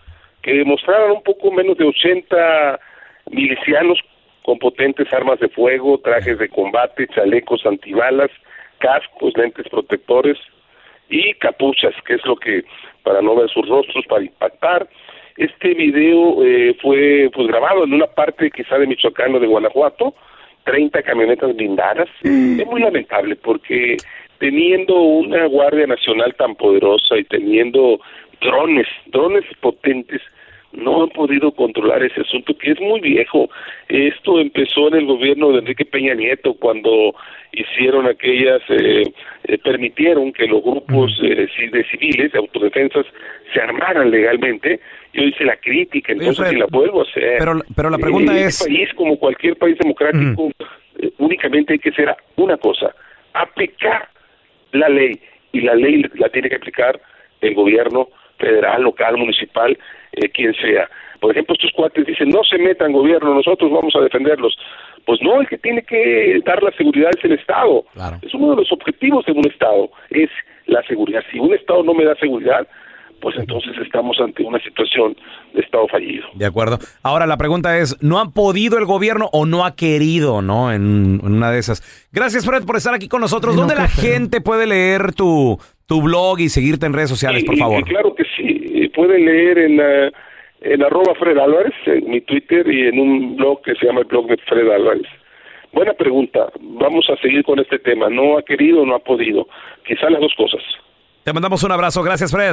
que mostraban un poco menos de ochenta milicianos con potentes armas de fuego, trajes de combate, chalecos antibalas, cascos, lentes protectores y capuchas, que es lo que, para no ver sus rostros, para impactar. Este video eh, fue pues grabado en una parte quizá de Michoacán o de Guanajuato, treinta camionetas blindadas. Es muy lamentable porque teniendo una Guardia Nacional tan poderosa y teniendo drones, drones potentes, no han podido controlar ese asunto que es muy viejo. Esto empezó en el gobierno de Enrique Peña Nieto cuando hicieron aquellas, eh, eh, permitieron que los grupos eh, ci- de civiles, de autodefensas, se armaran legalmente. Yo hice la crítica, entonces Fred, si la vuelvo a hacer. pero- pero la pregunta Eh, es- Este país, como cualquier país democrático, eh, únicamente hay que hacer una cosa, aplicar la ley, y la ley la tiene que aplicar el gobierno federal, local, municipal, eh, quien sea. Por ejemplo, estos cuates dicen, no se metan gobierno, nosotros vamos a defenderlos. Pues no, el que tiene que dar la seguridad es el Estado. Es uno de los objetivos de un Estado, es la seguridad. Si un Estado no me da seguridad, pues entonces estamos ante una situación de Estado fallido. De acuerdo. Ahora la pregunta es, ¿no han podido el gobierno o no ha querido, no? En, en una de esas. Gracias, Fred, por estar aquí con nosotros. Sí, no, ¿Dónde qué la feo. gente puede leer tu, tu blog y seguirte en redes sociales, por Y- y- favor? y claro que sí, eh, pueden leer en, eh, en arroba Fred Álvarez, en mi Twitter, y en un blog que se llama el blog de Fred Álvarez. Buena pregunta, vamos a seguir con este tema. No ha querido o no ha podido, quizá las dos cosas. Te mandamos un abrazo. Gracias, Fred.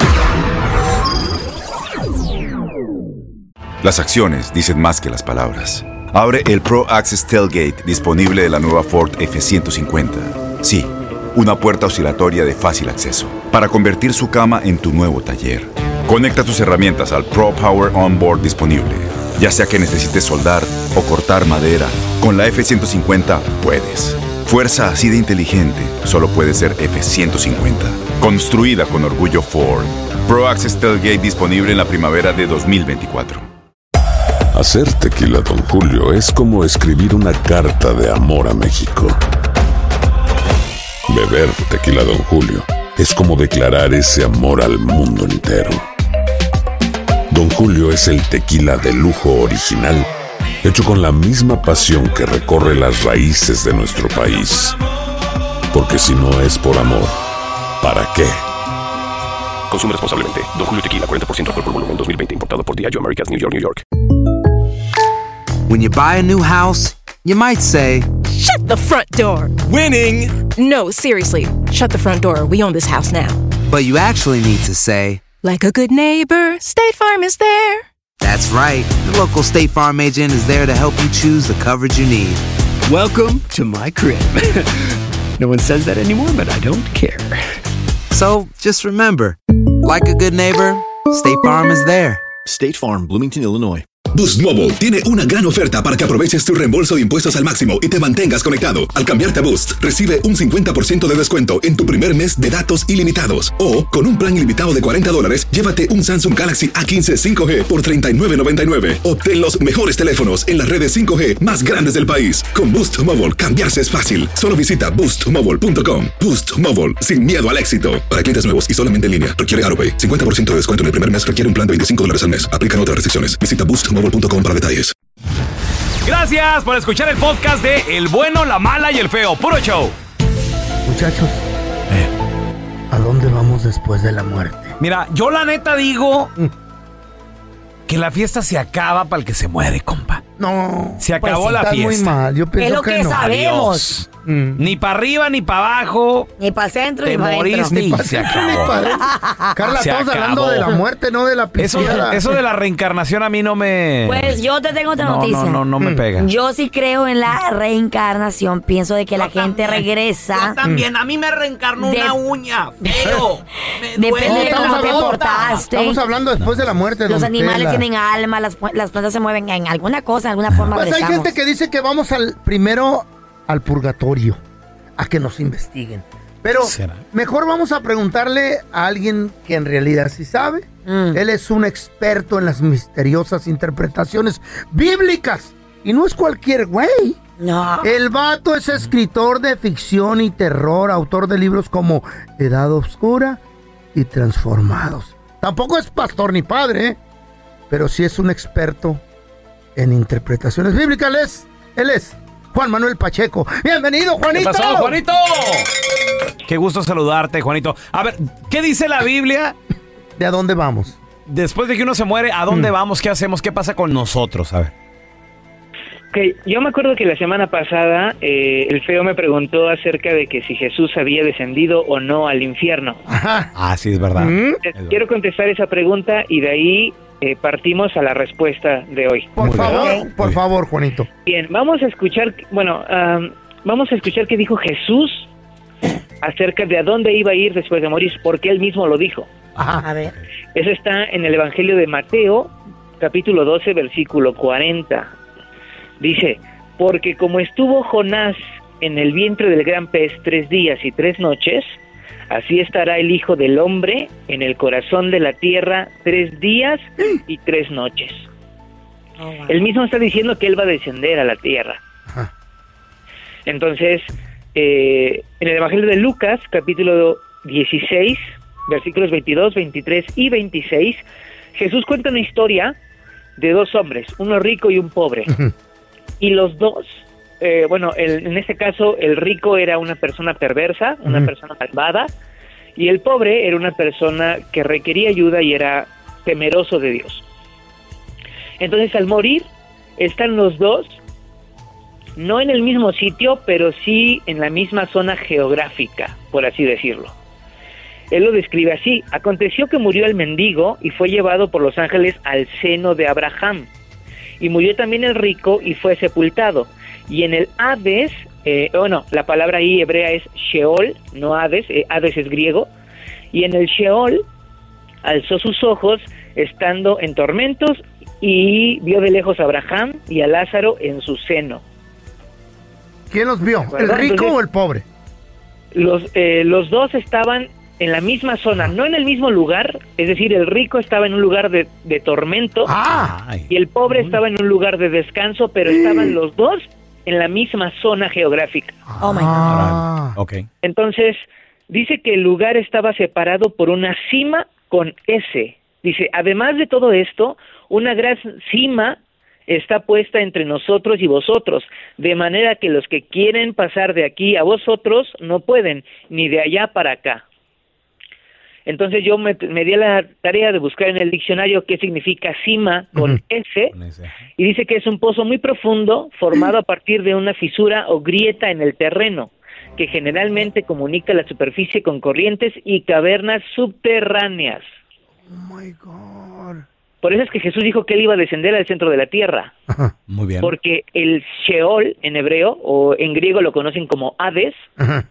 Las acciones dicen más que las palabras. Abre el Pro Access Tailgate disponible de la nueva Ford F ciento cincuenta. Sí, una puerta oscilatoria de fácil acceso para convertir su cama en tu nuevo taller. Conecta tus herramientas al Pro Power Onboard disponible. Ya sea que necesites soldar o cortar madera, con la F ciento cincuenta puedes. Fuerza así de inteligente solo puede ser F ciento cincuenta. Construida con orgullo Ford. Pro Access Tailgate disponible en la primavera de dos mil veinticuatro. Hacer tequila Don Julio es como escribir una carta de amor a México. Beber tequila Don Julio es como declarar ese amor al mundo entero. Don Julio es el tequila de lujo original, hecho con la misma pasión que recorre las raíces de nuestro país. Porque si no es por amor, ¿para qué? Consume responsablemente. Don Julio Tequila, cuarenta por ciento alcohol por volumen, dos mil veinte. Importado por Diageo Americas, New York, New York. When you buy a new house, you might say, Shut the front door. Winning. No, seriously. Shut the front door. We own this house now. but you actually need to say, Like a good neighbor, State Farm is there. that's right. The local State Farm agent is there to help you choose the coverage you need. Welcome to my crib. No one says that anymore, but I don't care. So just remember, like a good neighbor, State Farm is there. State Farm, Bloomington, Illinois. Boost Mobile tiene una gran oferta para que aproveches tu reembolso de impuestos al máximo y te mantengas conectado. Al cambiarte a Boost, recibe un cincuenta por ciento de descuento en tu primer mes de datos ilimitados. O, con un plan ilimitado de cuarenta dólares, llévate un Samsung Galaxy A quince cinco G por treinta y nueve noventa y nueve. Obtén los mejores teléfonos en las redes cinco G más grandes del país. Con Boost Mobile, cambiarse es fácil. Solo visita boost mobile punto com. Boost Mobile, sin miedo al éxito. Para clientes nuevos y solamente en línea, requiere AutoPay. cincuenta por ciento de descuento en el primer mes requiere un plan de veinticinco dólares al mes. Aplican otras restricciones. Visita boost mobile punto com para detalles. Gracias por escuchar el podcast de El Bueno, la Mala y el Feo. Puro show. Muchachos, eh. ¿a dónde vamos después de la muerte? Mira, yo la neta digo que la fiesta se acaba para el que se muere, compa. No. Se acabó pues, la está fiesta. muy mal. Yo pienso es lo que, que no. sabemos. Mm. Ni para arriba ni para abajo. Ni para centro Te ni para moriste adentro. y se acabó. Carla, Se estamos acabó. hablando de la muerte, no de la Eso, pisteada. eso de la reencarnación a mí no me... Pues yo te tengo otra no, noticia. No, no, no me pega. Yo sí creo en la reencarnación. Pienso de que la gente regresa. Yo también. A mí me reencarnó De- una uña. Pero me Depende duele. de estamos cómo te hablando- portaste. Estamos hablando después de la muerte. Los don animales Tela. tienen alma, las, las plantas se mueven en alguna cosa, en alguna forma. Pues hay regresamos. gente que dice que vamos al primero al purgatorio a que nos investiguen. Pero ¿Será? mejor vamos a preguntarle a alguien que en realidad sí sabe. Mm. Él es un experto en las misteriosas interpretaciones bíblicas. Y no es cualquier güey. No. El vato es escritor de ficción y terror, autor de libros como Edad Oscura y Transformados. Tampoco es pastor ni padre, ¿eh? Pero sí es un experto en interpretaciones bíblicas. Él es, él es Juan Manuel Pacheco. Bienvenido, Juanito. ¿Qué pasó, Juanito? Qué gusto saludarte, Juanito. A ver, ¿qué dice la Biblia? ¿De a dónde vamos? Después de que uno se muere, ¿a dónde Mm. vamos? ¿Qué hacemos? ¿Qué pasa con nosotros? A ver. Okay, yo me acuerdo que la semana pasada eh, el Feo me preguntó acerca de que si Jesús había descendido o no al infierno. Ajá. Ah, sí, es verdad. Mm. Es verdad. Quiero contestar esa pregunta y de ahí eh, partimos a la respuesta de hoy. Por Muy favor, bien. por favor, Juanito. Bien, vamos a escuchar, bueno, um, vamos a escuchar qué dijo Jesús acerca de a dónde iba a ir después de morir, porque él mismo lo dijo. Ajá. A ver. Eso está en el Evangelio de Mateo, capítulo doce, versículo cuarenta. Dice, porque como estuvo Jonás en el vientre del gran pez tres días y tres noches, así estará el Hijo del Hombre en el corazón de la tierra tres días y tres noches. Oh, wow. Él mismo está diciendo que él va a descender a la tierra. Ajá. Entonces, eh, en el Evangelio de Lucas, capítulo dieciséis, versículos veintidós, veintitrés y veintiséis, Jesús cuenta una historia de dos hombres, uno rico y un pobre. Y los dos, eh, bueno, el, en este caso el rico era una persona perversa, una Ujú. persona malvada, y el pobre era una persona que requería ayuda y era temeroso de Dios. Entonces al morir están los dos, no en el mismo sitio, pero sí en la misma zona geográfica, por así decirlo. Él lo describe así: aconteció que murió el mendigo y fue llevado por los ángeles al seno de Abraham. Y murió también el rico y fue sepultado. Y en el Hades, eh, bueno, la palabra ahí hebrea es Sheol, no Hades, eh, Hades es griego. Y en el Sheol alzó sus ojos estando en tormentos y vio de lejos a Abraham y a Lázaro en su seno. ¿Quién los vio? ¿El ¿Verdad? rico Entonces, o el pobre? Los, eh, los dos estaban en la misma zona, no en el mismo lugar, es decir, el rico estaba en un lugar de, de tormento Ah. y el pobre estaba en un lugar de descanso, pero estaban los dos en la misma zona geográfica. Oh my God. Ah. Ok. Entonces, dice que el lugar estaba separado por una cima con S. Dice, además de todo esto, una gran cima está puesta entre nosotros y vosotros, de manera que los que quieren pasar de aquí a vosotros no pueden, ni de allá para acá. Entonces yo me, me di a la tarea de buscar en el diccionario qué significa cima con Ujú. S, Con ese. y dice que es un pozo muy profundo formado a partir de una fisura o grieta en el terreno, que generalmente comunica la superficie con corrientes y cavernas subterráneas. Oh my God. Por eso es que Jesús dijo que él iba a descender al centro de la tierra, Ajá. Muy bien. porque el Sheol en hebreo, o en griego lo conocen como Hades, Ajá.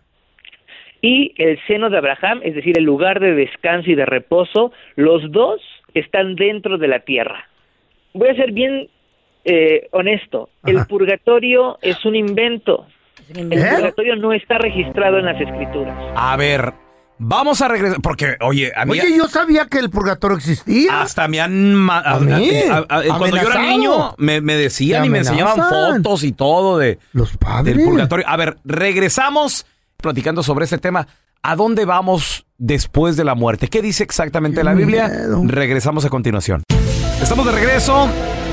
y el seno de Abraham, es decir, el lugar de descanso y de reposo, los dos están dentro de la tierra. voy a ser bien eh, honesto. Ajá. El purgatorio es un invento. El ¿Eh? purgatorio no está registrado en las escrituras. A ver, vamos a regresar, porque, oye, a mí... Oye, yo sabía que el purgatorio existía. Hasta me han... ma- ¿A mí? a- a- a- cuando yo era ¿Amenazado? niño, me, me decían ¿Te y me enseñaban amenazan? fotos y todo de, Los padres. del purgatorio. A ver, regresamos platicando sobre este tema. ¿A dónde vamos después de la muerte? ¿Qué dice exactamente Qué la Biblia? miedo. Regresamos a continuación. Estamos de regreso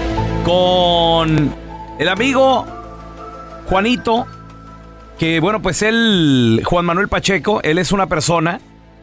con el amigo Juanito, que bueno, pues él, Juan Manuel Pacheco, él es una persona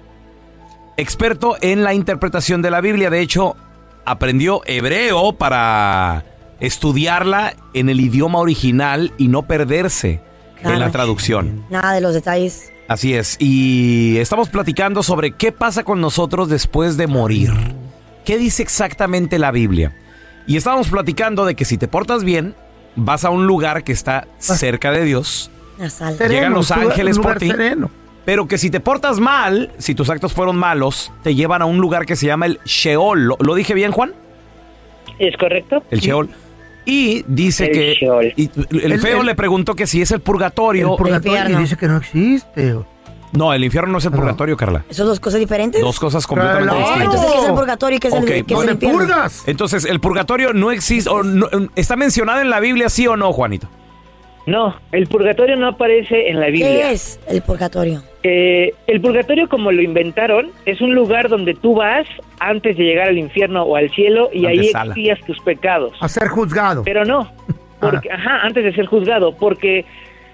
experto en la interpretación de la Biblia. De hecho, aprendió hebreo para estudiarla en el idioma original y no perderse en la traducción. Nada de los detalles. Así es, y estamos platicando sobre qué pasa con nosotros después de morir. ¿Qué dice exactamente la Biblia? Y estábamos platicando de que si te portas bien, vas a un lugar que está cerca de Dios. La sal. Sereno, Llegan los un lugar- ángeles un por lugar ti. sereno. Pero que si te portas mal, si tus actos fueron malos, te llevan a un lugar que se llama el Sheol. ¿Lo, lo dije bien, Juan? ¿Es correcto? El Sheol. Y dice El que... Sheol. y el El- feo el- le preguntó que si es el purgatorio. El purgatorio infierno. y dice que no existe. No, el infierno no es el purgatorio, Carla. ¿Son dos cosas diferentes? Dos cosas completamente Claro. distintas. Entonces, ¿qué es el purgatorio y qué es Ok, el, qué es el ¿Dónde infierno? purgas? Entonces, ¿el purgatorio no existe? O no- ¿Está mencionado en la Biblia, sí o no, Juanito? No, el purgatorio no aparece en la Biblia. ¿Qué es el purgatorio? Eh, el purgatorio, como lo inventaron, es un lugar donde tú vas antes de llegar al infierno o al cielo y ahí Antesala. expias tus pecados. A ser juzgado. Pero no, porque, ajá, antes de ser juzgado, porque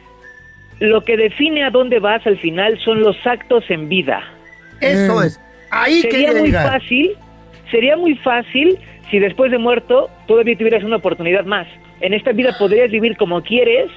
lo que define a dónde vas al final son los actos en vida. Eso Mm. es. Ahí Sería quería muy llegar. fácil, sería muy fácil si después de muerto todavía tuvieras una oportunidad más. En esta vida podrías vivir como quieres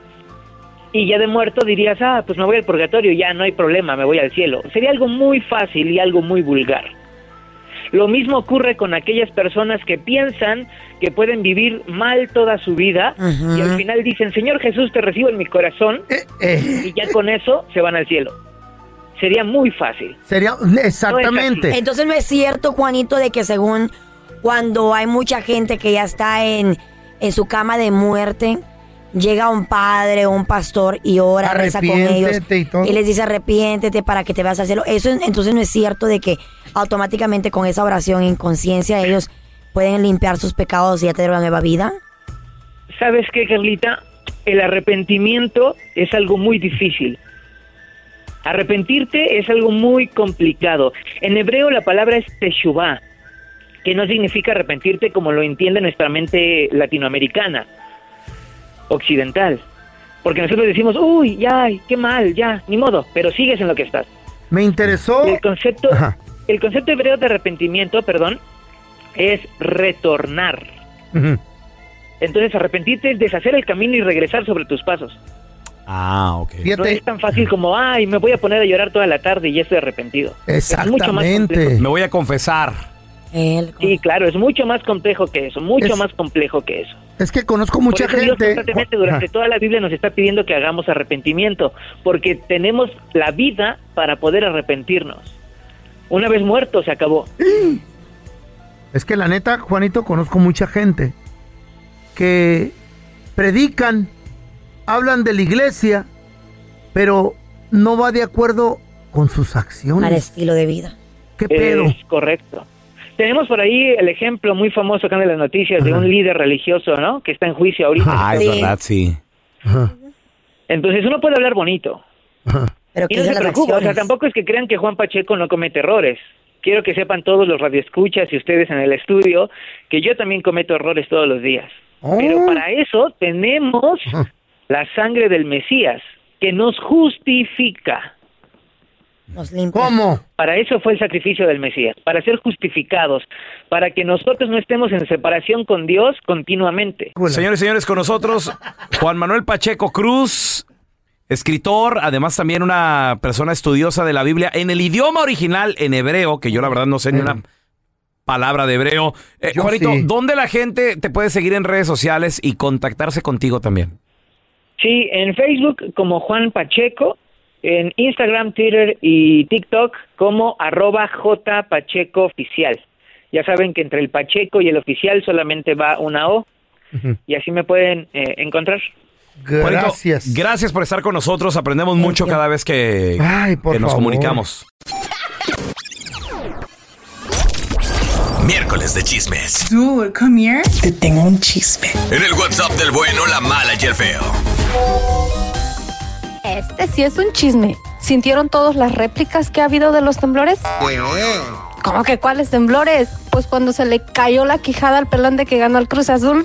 y ya de muerto dirías, ah, pues me voy al purgatorio, ya no hay problema, me voy al cielo. Sería algo muy fácil y algo muy vulgar. Lo mismo ocurre con aquellas personas que piensan que pueden vivir mal toda su vida Ujú. y al final dicen, Señor Jesús, te recibo en mi corazón, Eh, eh, y ya con eso se van al cielo. Sería muy fácil. sería exactamente. Entonces no es cierto, Juanito, de que según cuando hay mucha gente que ya está en, en su cama de muerte, llega un padre o un pastor y ora, reza con ellos Arrepiéntete y todo. y les dice arrepiéntete para que te vayas al cielo. Eso entonces no es cierto de que automáticamente con esa oración en conciencia ellos pueden limpiar sus pecados y ya tener una nueva vida. ¿Sabes qué, Carlita? El arrepentimiento es algo muy difícil. Arrepentirte es algo muy complicado. En hebreo la palabra es teshuvah, que no significa arrepentirte como lo entiende nuestra mente latinoamericana, occidental. Porque nosotros decimos, uy, ya, ay, qué mal, ya, ni modo, pero sigues en lo que estás. Me interesó. El concepto, Ajá. el concepto hebreo de arrepentimiento, perdón, es retornar. Ujú. Entonces arrepentirte es deshacer el camino y regresar sobre tus pasos. Ah, ok. No Fíjate. es tan fácil como, ay, me voy a poner a llorar toda la tarde y ya estoy arrepentido. Es mucho más Exactamente. complejo. Me voy a confesar. Él- Sí, claro, es mucho más complejo que eso, mucho Es- más complejo que eso. Es que conozco mucha Por eso Dios gente. constantemente durante Ajá. toda la Biblia nos está pidiendo que hagamos arrepentimiento, porque tenemos la vida para poder arrepentirnos. Una vez muerto se acabó. Es que la neta, Juanito, conozco mucha gente que predican, hablan de la iglesia, pero no va de acuerdo con sus al acciones. estilo de vida. ¿Qué pedo? Es correcto. Tenemos por ahí el ejemplo muy famoso acá en las noticias de Ajá. un líder religioso, ¿no? Que está en juicio ahorita. Ah, es Sí. verdad, sí. Ajá, Entonces uno puede hablar bonito. ajá. Pero Y ¿qué no se dicen las preocupen, o sea, acciones? tampoco es que crean que Juan Pacheco no comete errores. Quiero que sepan todos los radioescuchas y ustedes en el estudio que yo también cometo errores todos los días. Oh. Pero para eso tenemos Ajá. la sangre del Mesías, que nos justifica. Nos limpia. ¿Cómo? Para eso fue el sacrificio del Mesías, para ser justificados, para que nosotros no estemos en separación con Dios continuamente. Señores y señores, con nosotros Juan Manuel Pacheco Cruz, escritor, además también una persona estudiosa de la Biblia en el idioma original, en hebreo, que yo la verdad no sé ni una palabra de hebreo. Eh, Yo Juanito, sí. ¿dónde la gente te puede seguir en redes sociales y contactarse contigo también? Sí, en Facebook como Juan Pacheco, en Instagram, Twitter y TikTok como arroba J Pacheco Oficial. Ya saben que entre el Pacheco y el oficial solamente va una O. Uh-huh. Y así me pueden eh, encontrar. Gracias. Juanito, gracias por estar con nosotros. Aprendemos Thank mucho you. cada vez que, Ay, por que nos favor. comunicamos. Miércoles de chismes. Dude, come here. Te tengo un chisme. En el WhatsApp del bueno, la mala y el feo. Este sí es un chisme. ¿Sintieron todos las réplicas que ha habido de los temblores? ¿Cómo que cuáles temblores? Pues cuando se le cayó la quijada al pelón de que ganó el Cruz Azul.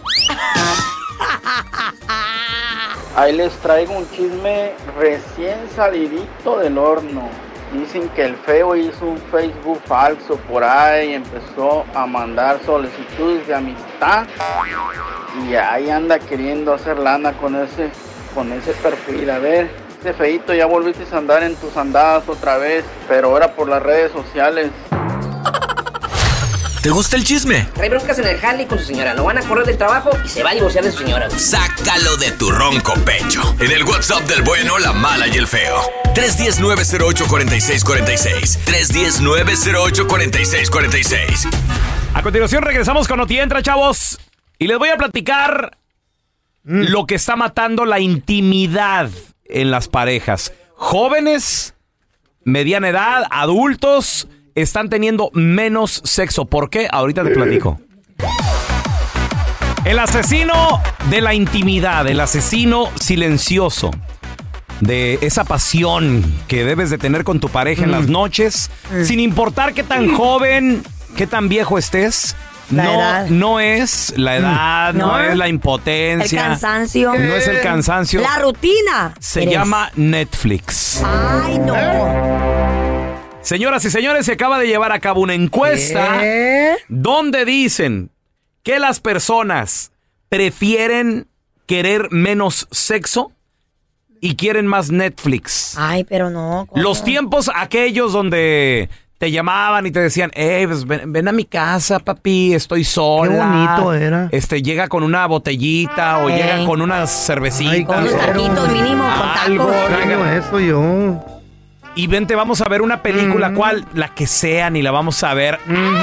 Ahí les traigo un chisme recién salidito del horno. Dicen que el feo hizo un Facebook falso por ahí y empezó a mandar solicitudes de amistad. Y ahí anda queriendo hacer lana con ese, con ese perfil. A ver, ese feíto, ya volviste a andar en tus andadas otra vez, pero ahora por las redes sociales. ¿Te gusta el chisme? Trae broncas en el jale con su señora. Lo van a correr del trabajo y se va a divorciar de su señora. Sácalo de tu ronco pecho. En el WhatsApp del bueno, la mala y el feo. tres uno cero, nueve cero ocho, cuatro seis cuatro seis. tres uno cero, nueve cero ocho, cuatro seis cuatro seis. A continuación regresamos con Noti Entra, chavos. Y les voy a platicar mm. lo que está matando la intimidad en las parejas. Jóvenes, mediana edad, adultos están teniendo menos sexo. ¿Por qué? Ahorita te platico. El asesino de la intimidad, el asesino silencioso de esa pasión que debes de tener con tu pareja mm. en las noches, mm. sin importar qué tan joven, qué tan viejo estés. La no, edad. no es la edad, no, no es la impotencia. El cansancio. No es el cansancio. La rutina. Se Eres. llama Netflix. Ay, no. Señoras y señores, se acaba de llevar a cabo una encuesta ¿Qué? donde dicen que las personas prefieren querer menos sexo y quieren más Netflix. Ay, pero no. ¿cómo? Los tiempos aquellos donde te llamaban y te decían, hey, pues ven, ven a mi casa, papi, estoy sola. Qué bonito era. Este, llega con una botellita o Ey. llega con unas cervecitas. Con unos taquitos mínimo, con Algo, tacos. traigan. eso yo. Y vente, vamos a ver una película, Mm. ¿cuál? La que sea, ni la vamos a ver.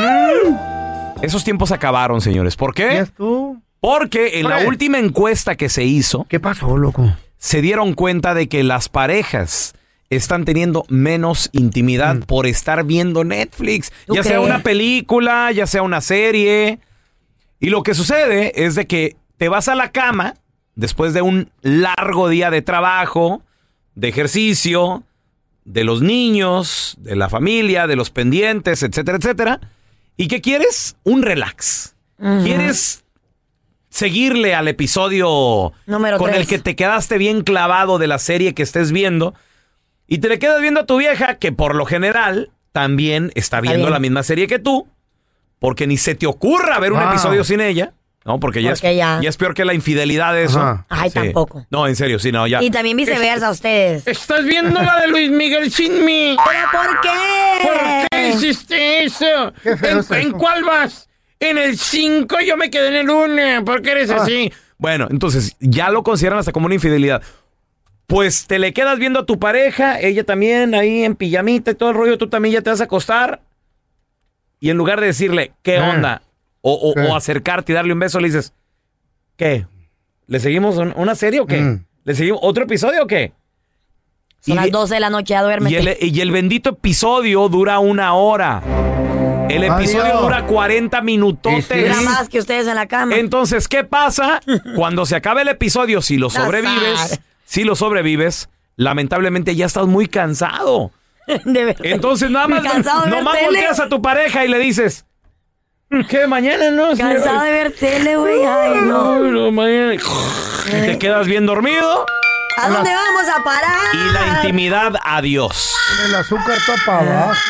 Mm-hmm. Esos tiempos acabaron, señores. ¿Por qué? ¿Ves tú? Porque en la Oye. última encuesta que se hizo, ¿Qué pasó, loco? se dieron cuenta de que las parejas están teniendo menos intimidad Mm. por estar viendo Netflix. ¿Tú Ya sea crees? una película, ya sea una serie. Y lo que sucede es de que te vas a la cama después de un largo día de trabajo, de ejercicio, de los niños, de la familia, de los pendientes, etcétera, etcétera. ¿Y qué quieres? Un relax. Ujú. ¿Quieres seguirle al episodio Número con tres. el que te quedaste bien clavado de la serie que estés viendo? Y te le quedas viendo a tu vieja, que por lo general también está viendo bien. la misma serie que tú, porque ni se te ocurra ver un Wow. episodio sin ella. No, porque, ya, Porque es, ya. ya es peor que la infidelidad de eso. Ajá. Ay, Sí. tampoco. No, en serio, sí, no, ya. Y también viceversa, ustedes. Estás viendo la de Luis Miguel sin mí. ¿Pero por qué? ¿Por qué hiciste eso? Qué feo ¿En, es eso. ¿En cuál vas? En el cinco, yo me quedé en el uno. ¿Por qué eres Ah. así? Bueno, entonces ya lo consideran hasta como una infidelidad. Pues te le quedas viendo a tu pareja, ella también ahí en pijamita y todo el rollo, tú también ya te vas a acostar. Y en lugar de decirle, ¿qué Ah. onda? O, o- ¿Qué? o acercarte y darle un beso, le dices, ¿qué? ¿Le seguimos un- una serie o qué? Mm. ¿Le seguimos otro episodio o qué? Son Y las de- doce de la noche, ya duérmete. Y el, y el bendito episodio dura una hora. El episodio Adiós. dura cuarenta minutotes. Y sí. Dura más que ustedes en la cama. Entonces, ¿qué pasa? Cuando se acabe el episodio, si lo Azar. sobrevives, si lo sobrevives, lamentablemente ya estás muy cansado. De verdad. Entonces, nada más, Cansado de ver nomás tele. volteas a tu pareja y le dices, ¿qué? Mañana no. Cansado de ver tele, güey. Ay, no. No, no, mañana. Y te quedas bien dormido. ¿A dónde vamos a parar? Y la intimidad, adiós. El azúcar está para abajo.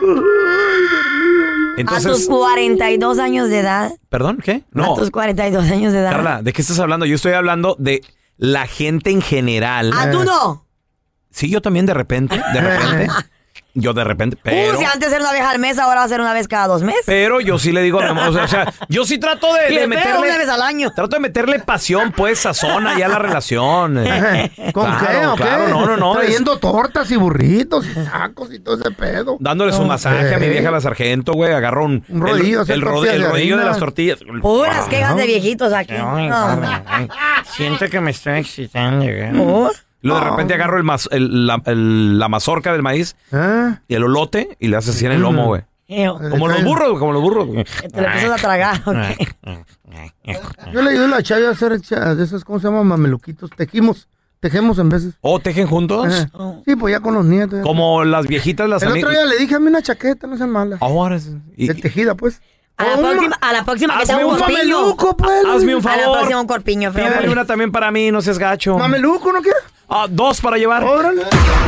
A tus Entonces, cuarenta y dos años de edad. ¿perdón? ¿Qué? No. A tus cuarenta y dos años de edad. Carla, ¿de qué estás hablando? Yo estoy hablando de la gente en general. ¿A tú no? Sí, yo también de repente, de repente. Yo de repente, pero... Uh, si antes era una vez al mes, ahora va a ser una vez cada dos meses. Pero yo sí le digo, a mi amor, o sea, o sea, yo sí trato de, de meterle... una vez al año. Trato de meterle pasión, pues, sazón ya a la relación. ¿Con claro, qué o claro, qué? no, no, no. Trayendo es... tortas y burritos y tacos y todo ese pedo. Dándole su masaje okay. a mi vieja la sargento, güey. Agarro un... Un rodillo. El, el, rod, el rodillo de las tortillas. Puras quejas de viejitos aquí. Ay, no. Siento que me estoy excitando. ¿Oh? Luego de repente agarro el, mas, el, la, el la mazorca del maíz ¿Eh? y el olote y le haces así en el lomo, güey. Como los burros, como los burros. Te lo empiezas a tragar, okay. Yo le ayudé a la Chavi a hacer de esas, ¿cómo se llaman? Mameluquitos. Tejimos. Tejemos en veces. ¿O tejen juntos? Eh. Sí, pues ya con los nietos. Ya. Como las viejitas, las amigas. El otro día le dije, a mí una chaqueta, no sean malas. Ahora y... De tejida, pues. A la, próxima, a la próxima que sea un corpiño. Mameluco, pues. Hazme un favor. A la próxima un corpiño. Pídale una también para mí, no seas gacho. ¿Mameluco no quieres? Ah, dos para llevar. Órale.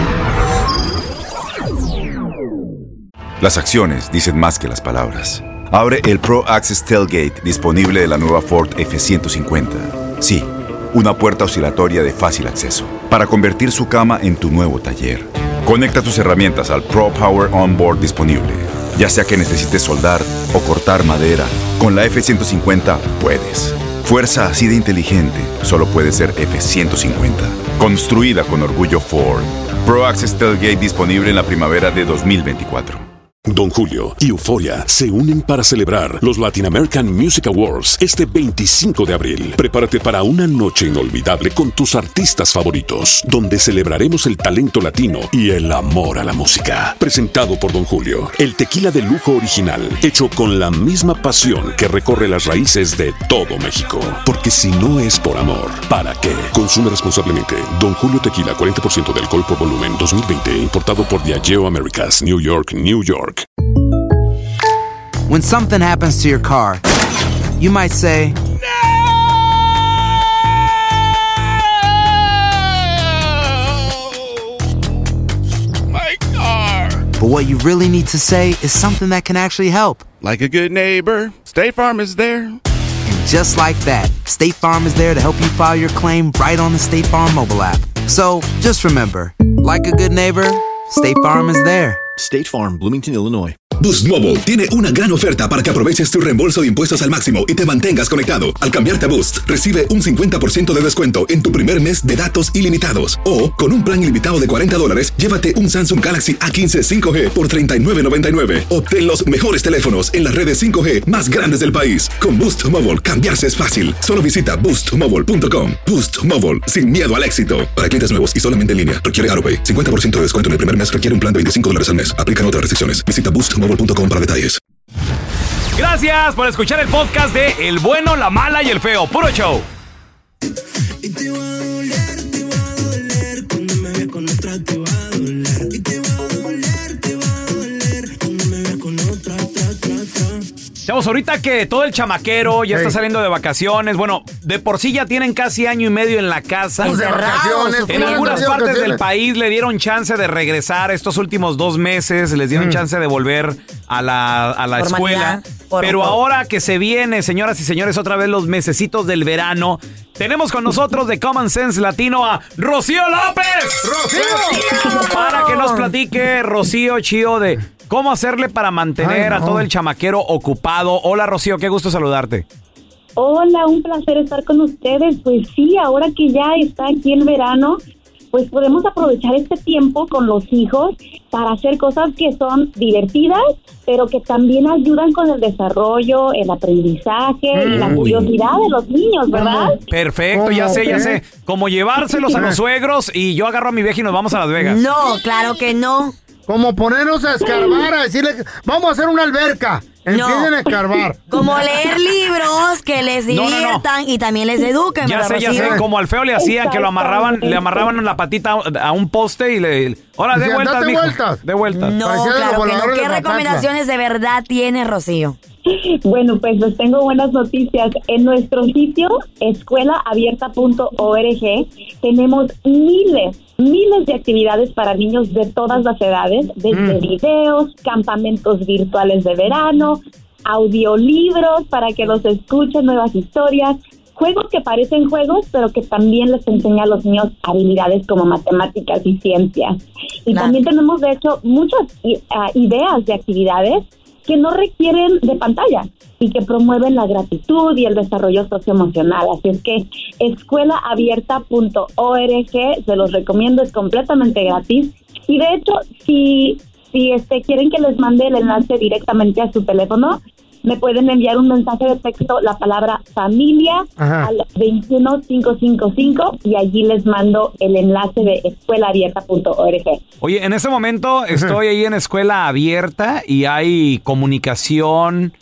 Las acciones dicen más que las palabras. Abre el Pro Access Tailgate disponible de la nueva Ford F ciento cincuenta. Sí, una puerta oscilatoria de fácil acceso para convertir su cama en tu nuevo taller. Conecta tus herramientas al Pro Power Onboard disponible. Ya sea que necesites soldar o cortar madera, con la F ciento cincuenta puedes. Fuerza así de inteligente solo puede ser F ciento cincuenta. Construida con orgullo Ford. Pro Access Tailgate disponible en la primavera de dos mil veinticuatro. Don Julio y Euforia se unen para celebrar los Latin American Music Awards este veinticinco de abril. Prepárate para una noche inolvidable con tus artistas favoritos, donde celebraremos el talento latino y el amor a la música. Presentado por Don Julio, el tequila de lujo original, hecho con la misma pasión que recorre las raíces de todo México. Porque si no es por amor, ¿para qué? Consume responsablemente. Don Julio Tequila, cuarenta por ciento de alcohol por volumen, dos mil veinte, importado por Diageo Americas, New York, New York. When something happens to your car, you might say, My car. But what you really need to say is something that can actually help. Like a good neighbor, State Farm is there. And just like that, State Farm is there to help you file your claim right on the State Farm mobile app. So just remember, like a good neighbor, State Farm is there. State Farm, Bloomington, Illinois. Boost Mobile tiene una gran oferta para que aproveches tu reembolso de impuestos al máximo y te mantengas conectado. Al cambiarte a Boost, recibe un cincuenta por ciento de descuento en tu primer mes de datos ilimitados. O, con un plan ilimitado de cuarenta dólares, llévate un Samsung Galaxy A quince cinco G por treinta y nueve noventa y nueve. Obtén los mejores teléfonos en las redes cinco G más grandes del país. Con Boost Mobile, cambiarse es fácil. Solo visita boost mobile punto com. Boost Mobile, sin miedo al éxito. Para clientes nuevos y solamente en línea, requiere AutoPay. cincuenta por ciento de descuento en el primer mes, requiere un plan de veinticinco dólares al mes. Aplican otras restricciones. Visita boost mobile punto com para detalles. Gracias por escuchar el podcast de El Bueno, la Mala y el Feo. Puro show. Y te va a doler, te va a doler. Cuando me veas con otra te va a doler. Y te va a doler, te va a doler. Cuando me veas con otra, tra, tra, tra. Chavos, ahorita que todo el chamaquero ya hey. está saliendo de vacaciones, bueno, de por sí ya tienen casi año y medio en la casa. Pues de vacaciones, en algunas partes vacaciones. del país le dieron chance de regresar estos últimos dos meses, les dieron mm. chance de volver a la, a la escuela. Por Pero por... ahora que se viene, señoras y señores, otra vez los mesecitos del verano, tenemos con nosotros de Common Sense Latino a Rocío López. ¡Rocío! Para que nos platique, Rocío, Chío, de cómo hacerle para mantener Ay, no. a todo el chamaquero ocupado. Hola, Rocío, qué gusto saludarte. Hola, un placer estar con ustedes. Pues sí, ahora que ya está aquí el verano, pues podemos aprovechar este tiempo con los hijos para hacer cosas que son divertidas, pero que también ayudan con el desarrollo, el aprendizaje mm. y la curiosidad de los niños, ¿verdad? Perfecto, ya sé, ya sé. Como llevárselos a los suegros y yo agarro a mi vieja y nos vamos a Las Vegas. No, claro que no. Como ponernos a escarbar, a decirle, vamos a hacer una alberca. Empiecen no. a escarbar. Como leer libros que les diviertan no, no, no. y también les eduquen. Ya sé, ya sé. Como al Feo le hacían que lo amarraban, le amarraban la patita a un poste y le... Ahora, de vueltas, mijo. vueltas. De vueltas. No, claro que no. ¿Qué recomendaciones de verdad tiene, Rocío? Bueno, pues les tengo buenas noticias. En nuestro sitio, escuela abierta punto org, tenemos miles, miles de actividades para niños de todas las edades, desde mm. videos, campamentos virtuales de verano, audiolibros para que los escuchen, nuevas historias, juegos que parecen juegos, pero que también les enseña a los niños habilidades como matemáticas y ciencias. Y claro. también tenemos, de hecho, muchas uh, ideas de actividades que no requieren de pantalla y que promueven la gratitud y el desarrollo socioemocional. Así es que escuela abierta punto org, se los recomiendo, es completamente gratis. Y de hecho, si, si este, quieren que les mande el enlace directamente a su teléfono, me pueden enviar un mensaje de texto, la palabra familia, Ajá. al veintiuno cinco cinco cinco y allí les mando el enlace de escuela abierta punto org. Oye, en este momento estoy ahí en Escuela Abierta y hay comunicación,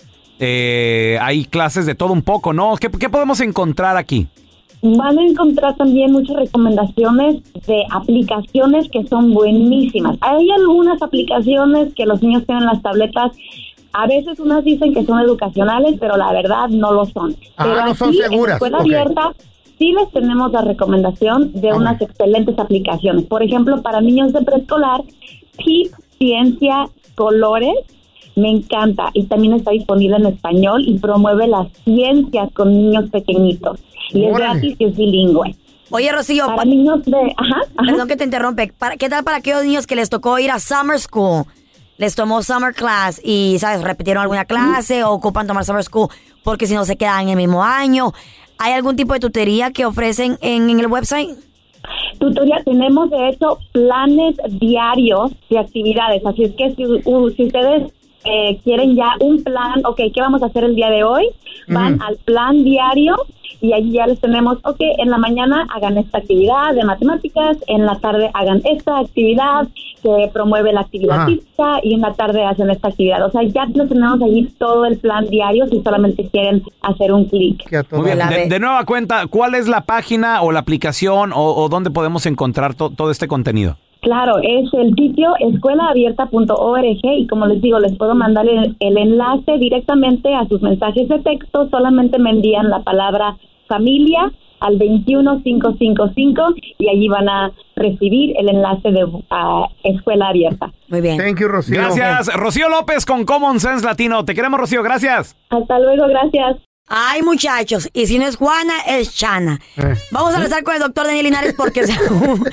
eh, hay clases de todo un poco, ¿no? ¿Qué, qué podemos encontrar aquí? Van a encontrar también muchas recomendaciones de aplicaciones que son buenísimas. Hay algunas aplicaciones que los niños tienen en las tabletas. A veces unas dicen que son educacionales, pero la verdad no lo son. Ah, pero no son seguras. En la Escuela Okay. Abierta sí les tenemos la recomendación de ah, unas bueno. excelentes aplicaciones. Por ejemplo, para niños de preescolar, P I P, Ciencia, Colores, me encanta. Y también está disponible en español y promueve las ciencias con niños pequeñitos. Y es gratis y es bilingüe. Oye, Rocío, para pa- niños de... Ajá, ajá. Perdón que te interrumpe. Para, ¿Qué tal para aquellos niños que les tocó ir a summer school? Les tomó summer class y, ¿sabes? Repitieron alguna clase o ocupan tomar summer school porque si no se quedan en el mismo año. ¿Hay algún tipo de tutoría que ofrecen en, en el website? Tutoría, tenemos de hecho planes diarios de actividades. Así es que si, uh, si ustedes eh, quieren ya un plan, ok, ¿qué vamos a hacer el día de hoy? Van uh-huh. al plan diario y allí ya les tenemos, ok, en la mañana hagan esta actividad de matemáticas, en la tarde hagan esta actividad que promueve la actividad Ajá. física y en la tarde hacen esta actividad. O sea, ya lo tenemos allí todo el plan diario si solamente quieren hacer un clic. Muy bien, de, de nueva cuenta, ¿cuál es la página o la aplicación o, o dónde podemos encontrar to, todo este contenido? Claro, es el sitio escuela abierta punto org y como les digo, les puedo mandar el, el enlace directamente a sus mensajes de texto. Solamente me envían la palabra familia al veintiuno cinco cinco cinco y allí van a recibir el enlace de uh, Escuela Abierta. Muy bien. Thank you, Rocío. Gracias, Rocío López con Common Sense Latino. Te queremos, Rocío, gracias. Hasta luego, gracias. Ay, muchachos, y si no es Juana, es Chana. Eh. Vamos a rezar con el doctor Daniel Linares porque se,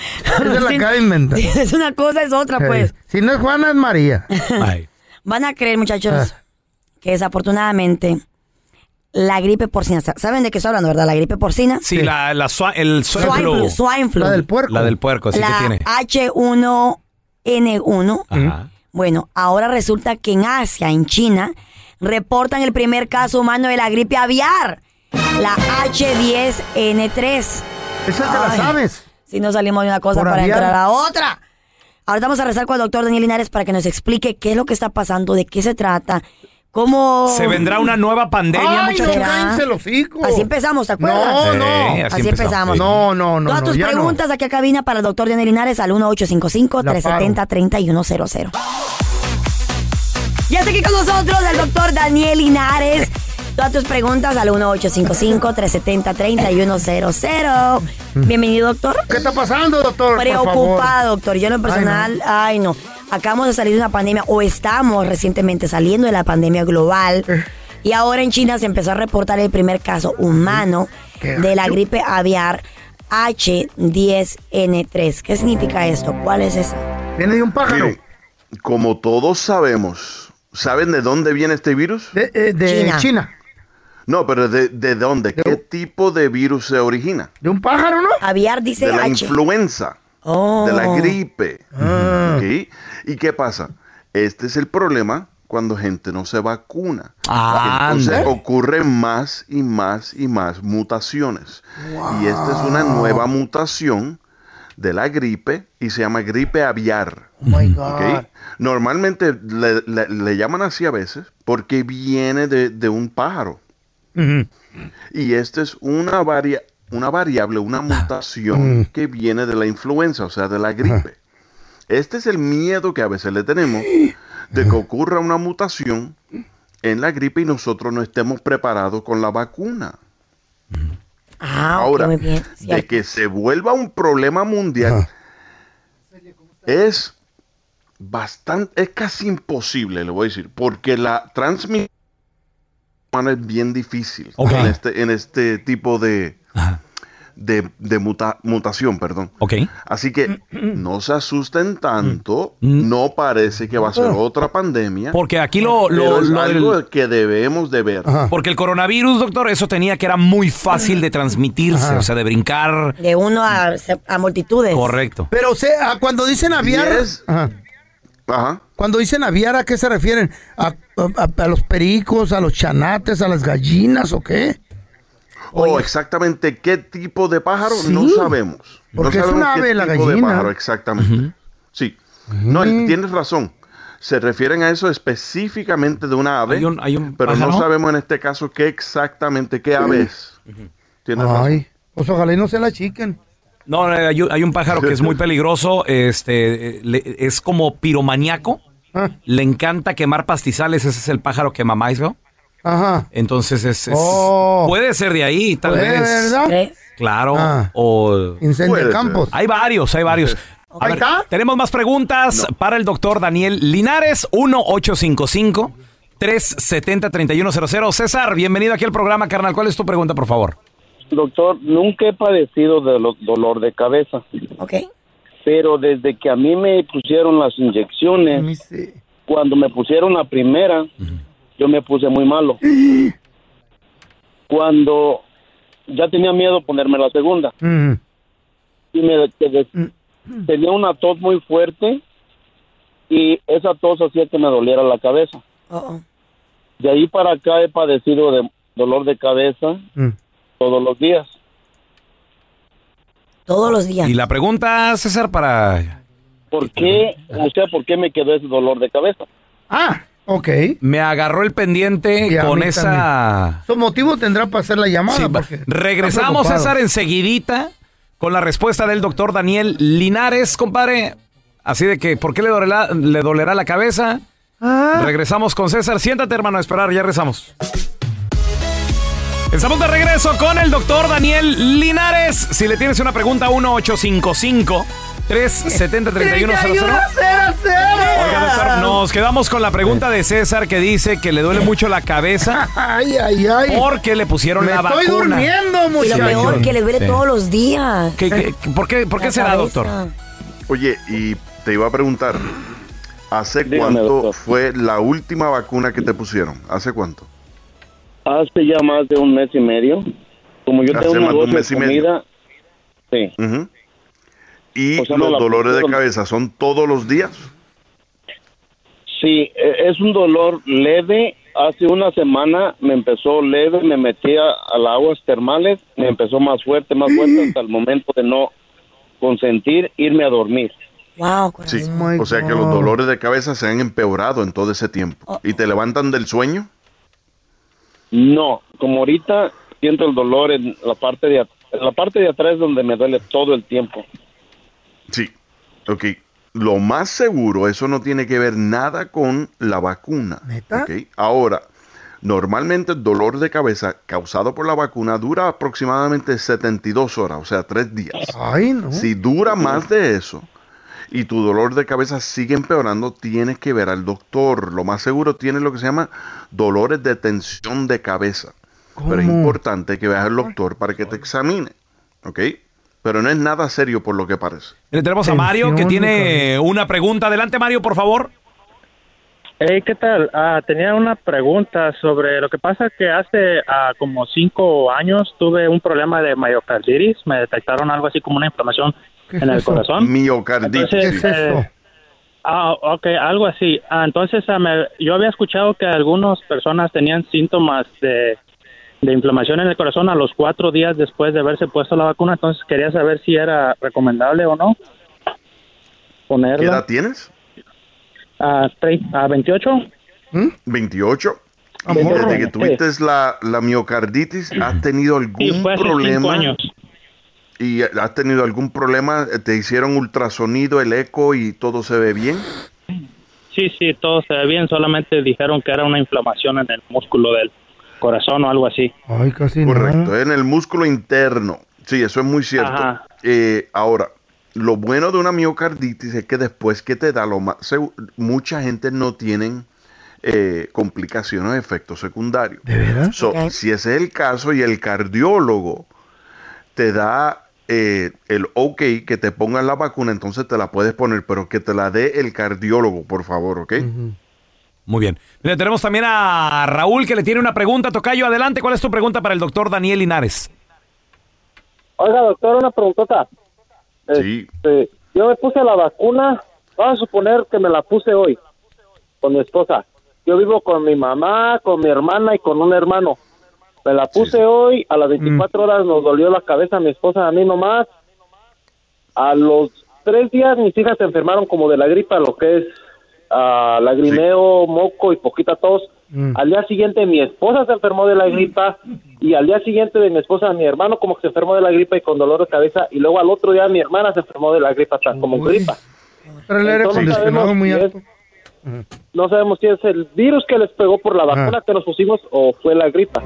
se la acaba de inventar. Si es una cosa, es otra, pues. Eh. Si no es Juana, es María. Ay. Van a creer, muchachos, ah. que desafortunadamente la gripe porcina, ¿saben de qué estoy hablando, verdad? La gripe porcina. Sí, sí. la, la swa, el swine, swine flu. Swine flu. La del puerco. La del puerco, sí la que tiene. H uno N uno. Ajá. Bueno, ahora resulta que en Asia, en China, reportan el primer caso humano de la gripe aviar, la H diez N tres. Esa te la sabes. Si no salimos de una cosa Por para aviar. entrar a otra. Ahora vamos a rezar con el doctor Daniel Linares para que nos explique qué es lo que está pasando, de qué se trata, cómo... ¿Se vendrá una nueva pandemia, Ay, muchachos? No, cállense los hijos. Así empezamos, ¿te acuerdas? No, no. Sí, así, así empezamos. Sí. No, no, no. Todas no, tus preguntas no. aquí a cabina para el doctor Daniel Linares al uno ocho cinco cinco, tres siete cero, tres uno cero cero. Ya está aquí con nosotros el doctor Daniel Linares. Todas tus preguntas al uno ocho cinco cinco, tres siete cero, tres uno cero cero. Bienvenido, doctor. ¿Qué está pasando, doctor? Preocupado, doctor. Yo en lo personal, ay no. ay no. Acabamos de salir de una pandemia, o estamos recientemente saliendo de la pandemia global. Eh. Y ahora en China se empezó a reportar el primer caso humano de la gripe aviar H diez N tres. ¿Qué significa esto? ¿Cuál es eso? Viene de un pájaro. Mire, como todos sabemos, ¿saben de dónde viene este virus? De, eh, de China. China. No, pero ¿de, de dónde? ¿Qué tipo de virus se origina? De un pájaro, ¿no? Aviar dice De la H. influenza. Oh. De la gripe. Ah. ¿Okay? ¿Y qué pasa? Este es el problema cuando gente no se vacuna. Ah, Entonces ¿eh? ocurren más y más y más mutaciones. Wow. Y esta es una nueva mutación de la gripe y se llama gripe aviar. Oh my God. ¿Okay? Normalmente le, le, le llaman así a veces porque viene de, de un pájaro. Uh-huh. Y esta es una, varia, una variable, una mutación uh-huh. que viene de la influenza, o sea, de la gripe. Uh-huh. Este es el miedo que a veces le tenemos de que ocurra una mutación en la gripe y nosotros no estemos preparados con la vacuna. Ah, Ahora, okay, muy bien. de que se vuelva un problema mundial es bastante, es casi imposible, le voy a decir, porque la transmisión humano es bien difícil Okay. en, este, en este tipo de, de, de muta- mutación, perdón. Okay. Así que no se asusten tanto, no parece que va a ser otra pandemia. Porque aquí lo, lo, pero es lo del- algo que debemos de ver. Porque el coronavirus, doctor, eso tenía que era muy fácil de transmitirse, Ajá. o sea, de brincar. De uno a, a multitudes. Correcto. Pero o sea, cuando dicen aviar, Yes. ajá. Ajá. Cuando dicen aviar, ¿a qué se refieren? ¿A, a- a los pericos, a los chanates, a las gallinas o qué? O exactamente qué tipo de pájaro, Sí. no sabemos. Porque no es sabemos un qué ave, la tipo de gallina. pájaro exactamente. Sí. No, tienes razón. Se refieren a eso específicamente de una ave, Hay un- hay un pero pájaro. no sabemos en este caso qué exactamente qué ave es. Tienes razón. Ay, pues ojalá y no se la chiquen. No, no, hay, un- hay un pájaro que es muy peligroso, este, eh, le- es como piromaníaco. Ah. Le encanta quemar pastizales, ese es el pájaro que mamá hizo. Ajá. Entonces es, es- Oh. puede ser de ahí, tal Puede, vez. ¿verdad? Claro. Ah. O Incendia Puede campos. ser. Hay varios, hay varios. A Ahí ver, está. tenemos más preguntas para el doctor Daniel Linares, uno ocho cinco cinco, tres siete cero, tres uno cero cero. César, bienvenido aquí al programa, carnal. ¿Cuál es tu pregunta, por favor? Doctor, nunca he padecido de lo- dolor de cabeza. Ok. Pero desde que a mí me pusieron las inyecciones, cuando me pusieron la primera, yo me puse muy malo. Cuando ya tenía miedo ponerme la segunda. Mm. Y me quedé- tenía una tos muy fuerte y esa tos hacía que me doliera la cabeza. Uh-oh. De ahí para acá he padecido de dolor de cabeza Mm. todos los días. Todos los días. Y la pregunta, César, para... ¿Por qué, o sea, por qué me quedó ese dolor de cabeza? Ah, ok. Me agarró el pendiente Y a con mí esa... Su motivo tendrá para hacer la llamada. Sí, va- porque regresamos, está César, preocupado. enseguidita con la respuesta del doctor Daniel Linares, compadre. Así de que, ¿por qué le dolerá, le dolerá la cabeza? Ah. Regresamos con César. Siéntate, hermano, a esperar, ya rezamos. Estamos de regreso con el doctor Daniel Linares. Si le tienes una pregunta, uno ocho cinco cinco, tres siete cero, tres uno cero cero. Oiga, doctor, nos quedamos con la pregunta de César que dice que le duele mucho la cabeza Ay, ay, ay. porque le pusieron Me la estoy vacuna. durmiendo, Y lo muchacho. peor, que le duele Sí. todos los días. ¿Qué- qué- ¿Por qué, por qué La será, cabeza. doctor? Oye, y te iba a preguntar, ¿hace Dígame, cuánto doctor. fue la última vacuna que te pusieron? ¿Hace cuánto? Hace ya más de un mes y medio. Como yo Hace tengo un más de un negocio mes y de medio. comida, sí. Ujú. ¿Y O sea, me los la dolores de pusieron. cabeza son todos los días? Sí, e- es un dolor leve. Hace una semana me empezó leve, me metí a, a las aguas termales, me empezó más fuerte, más fuerte, hasta el momento de no consentir irme a dormir. Wow, Sí. my o sea que God. los dolores de cabeza se han empeorado en todo ese tiempo. ¿Y te levantan del sueño? No, como ahorita siento el dolor en la parte de at- en la parte de atrás donde me duele todo el tiempo. Sí. Ok. Lo más seguro, eso no tiene que ver nada con la vacuna. ¿Neta? Ok. Ahora, normalmente el dolor de cabeza causado por la vacuna dura aproximadamente setenta y dos horas, o sea, tres días. Ay, no. Si dura más de eso y tu dolor de cabeza sigue empeorando, tienes que ver al doctor. Lo más seguro tiene lo que se llama dolores de tensión de cabeza. Pero es ¿Cómo? importante que veas al doctor para que te examine. ¿Ok? Pero no es nada serio por lo que parece. Le tenemos a Mario que Tensión de tiene una pregunta. Adelante, Mario, por favor. Hey, ¿qué tal? Ah, tenía una pregunta sobre lo que pasa que hace ah, como cinco años tuve un problema de miocarditis. Me detectaron algo así como una inflamación ¿Qué es en el eso? corazón. Miocarditis. ¿Qué Entonces, es eso? eh, ah, ok, algo así. Ah, entonces, ah, me- yo había escuchado que algunas personas tenían síntomas de, de inflamación en el corazón a los cuatro días después de haberse puesto la vacuna. Entonces, quería saber si era recomendable o no ¿Qué ponerla. edad tienes? Ah, tre- ah, veintiocho. veintiocho. Ah, Y morro. desde que tuviste la, la miocarditis, ¿has tenido Sí, algún fue hace problema? cinco años. ¿Y has tenido algún problema? ¿Te hicieron ultrasonido, el eco y todo se ve bien? Sí, sí, todo se ve bien. Solamente dijeron que era una inflamación en el músculo del corazón o algo así. Ay, casi Correcto, nada. en el músculo interno. Sí, eso es muy cierto. Ajá. Eh, ahora, lo bueno de una miocarditis es que después que te da lo más, segu- mucha gente no tienen eh, complicaciones o efectos secundarios. ¿De verdad? So, Okay. Si ese es el caso y el cardiólogo te da eh, el ok que te pongan la vacuna, entonces te la puedes poner, pero que te la dé el cardiólogo, por favor, ¿ok? Uh-huh. Muy bien. Mira, tenemos también a Raúl que le tiene una pregunta. Tocayo, adelante. ¿Cuál es tu pregunta para el doctor Daniel Linares? Oiga, doctor, una preguntota. Sí. Este, yo me puse la vacuna, vamos a suponer que me la puse hoy con mi esposa. Yo vivo con mi mamá, con mi hermana y con un hermano. Me la puse sí, sí. hoy, a las veinticuatro mm. horas nos dolió la cabeza a mi esposa, a mí nomás. A los tres días mis hijas se enfermaron como de la gripa, lo que es uh, lagrimeo, sí. moco y poquita tos. Mm. Al día siguiente mi esposa se enfermó de la gripa y al día siguiente de mi esposa mi hermano como que se enfermó de la gripa y con dolor de cabeza y luego al otro día mi hermana se enfermó de la gripa como Uy. gripa. Pero el aire acondicionado muy alto. Es, uh-huh. No sabemos si es el virus que les pegó por la vacuna uh-huh. que nos pusimos o fue la gripa.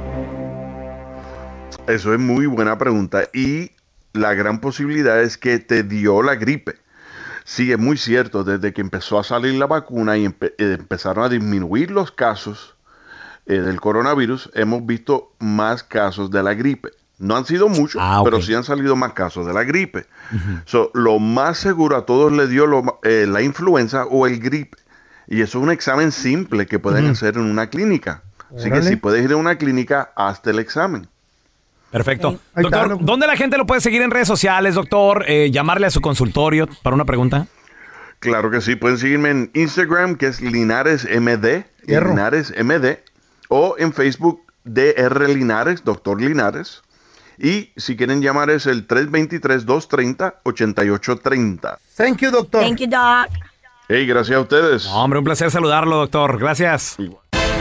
Eso es muy buena pregunta y la gran posibilidad es que te dio la gripe. Sí, es muy cierto, desde que empezó a salir la vacuna y empe- eh, empezaron a disminuir los casos eh, del coronavirus, hemos visto más casos de la gripe. No han sido muchos, ah, okay. pero sí han salido más casos de la gripe. Uh-huh. So, lo más seguro a todos les dio lo, eh, la influenza o el gripe. Y eso es un examen simple que pueden uh-huh. hacer en una clínica. Así Órale. que si puedes ir a una clínica, hazte el examen. Perfecto. Sí. Doctor, ¿dónde la gente lo puede seguir en redes sociales, doctor? Eh, llamarle a su consultorio para una pregunta. Claro que sí. Pueden seguirme en Instagram, que es Linares M D, Hierro. Linares M D, o en Facebook, D R Linares, doctor Linares. Y si quieren llamar es el tres dos tres, dos tres cero, ocho ocho tres cero. Thank you, doctor. Thank you, doc. Hey, gracias a ustedes. No, hombre, un placer saludarlo, doctor. Gracias. Igual.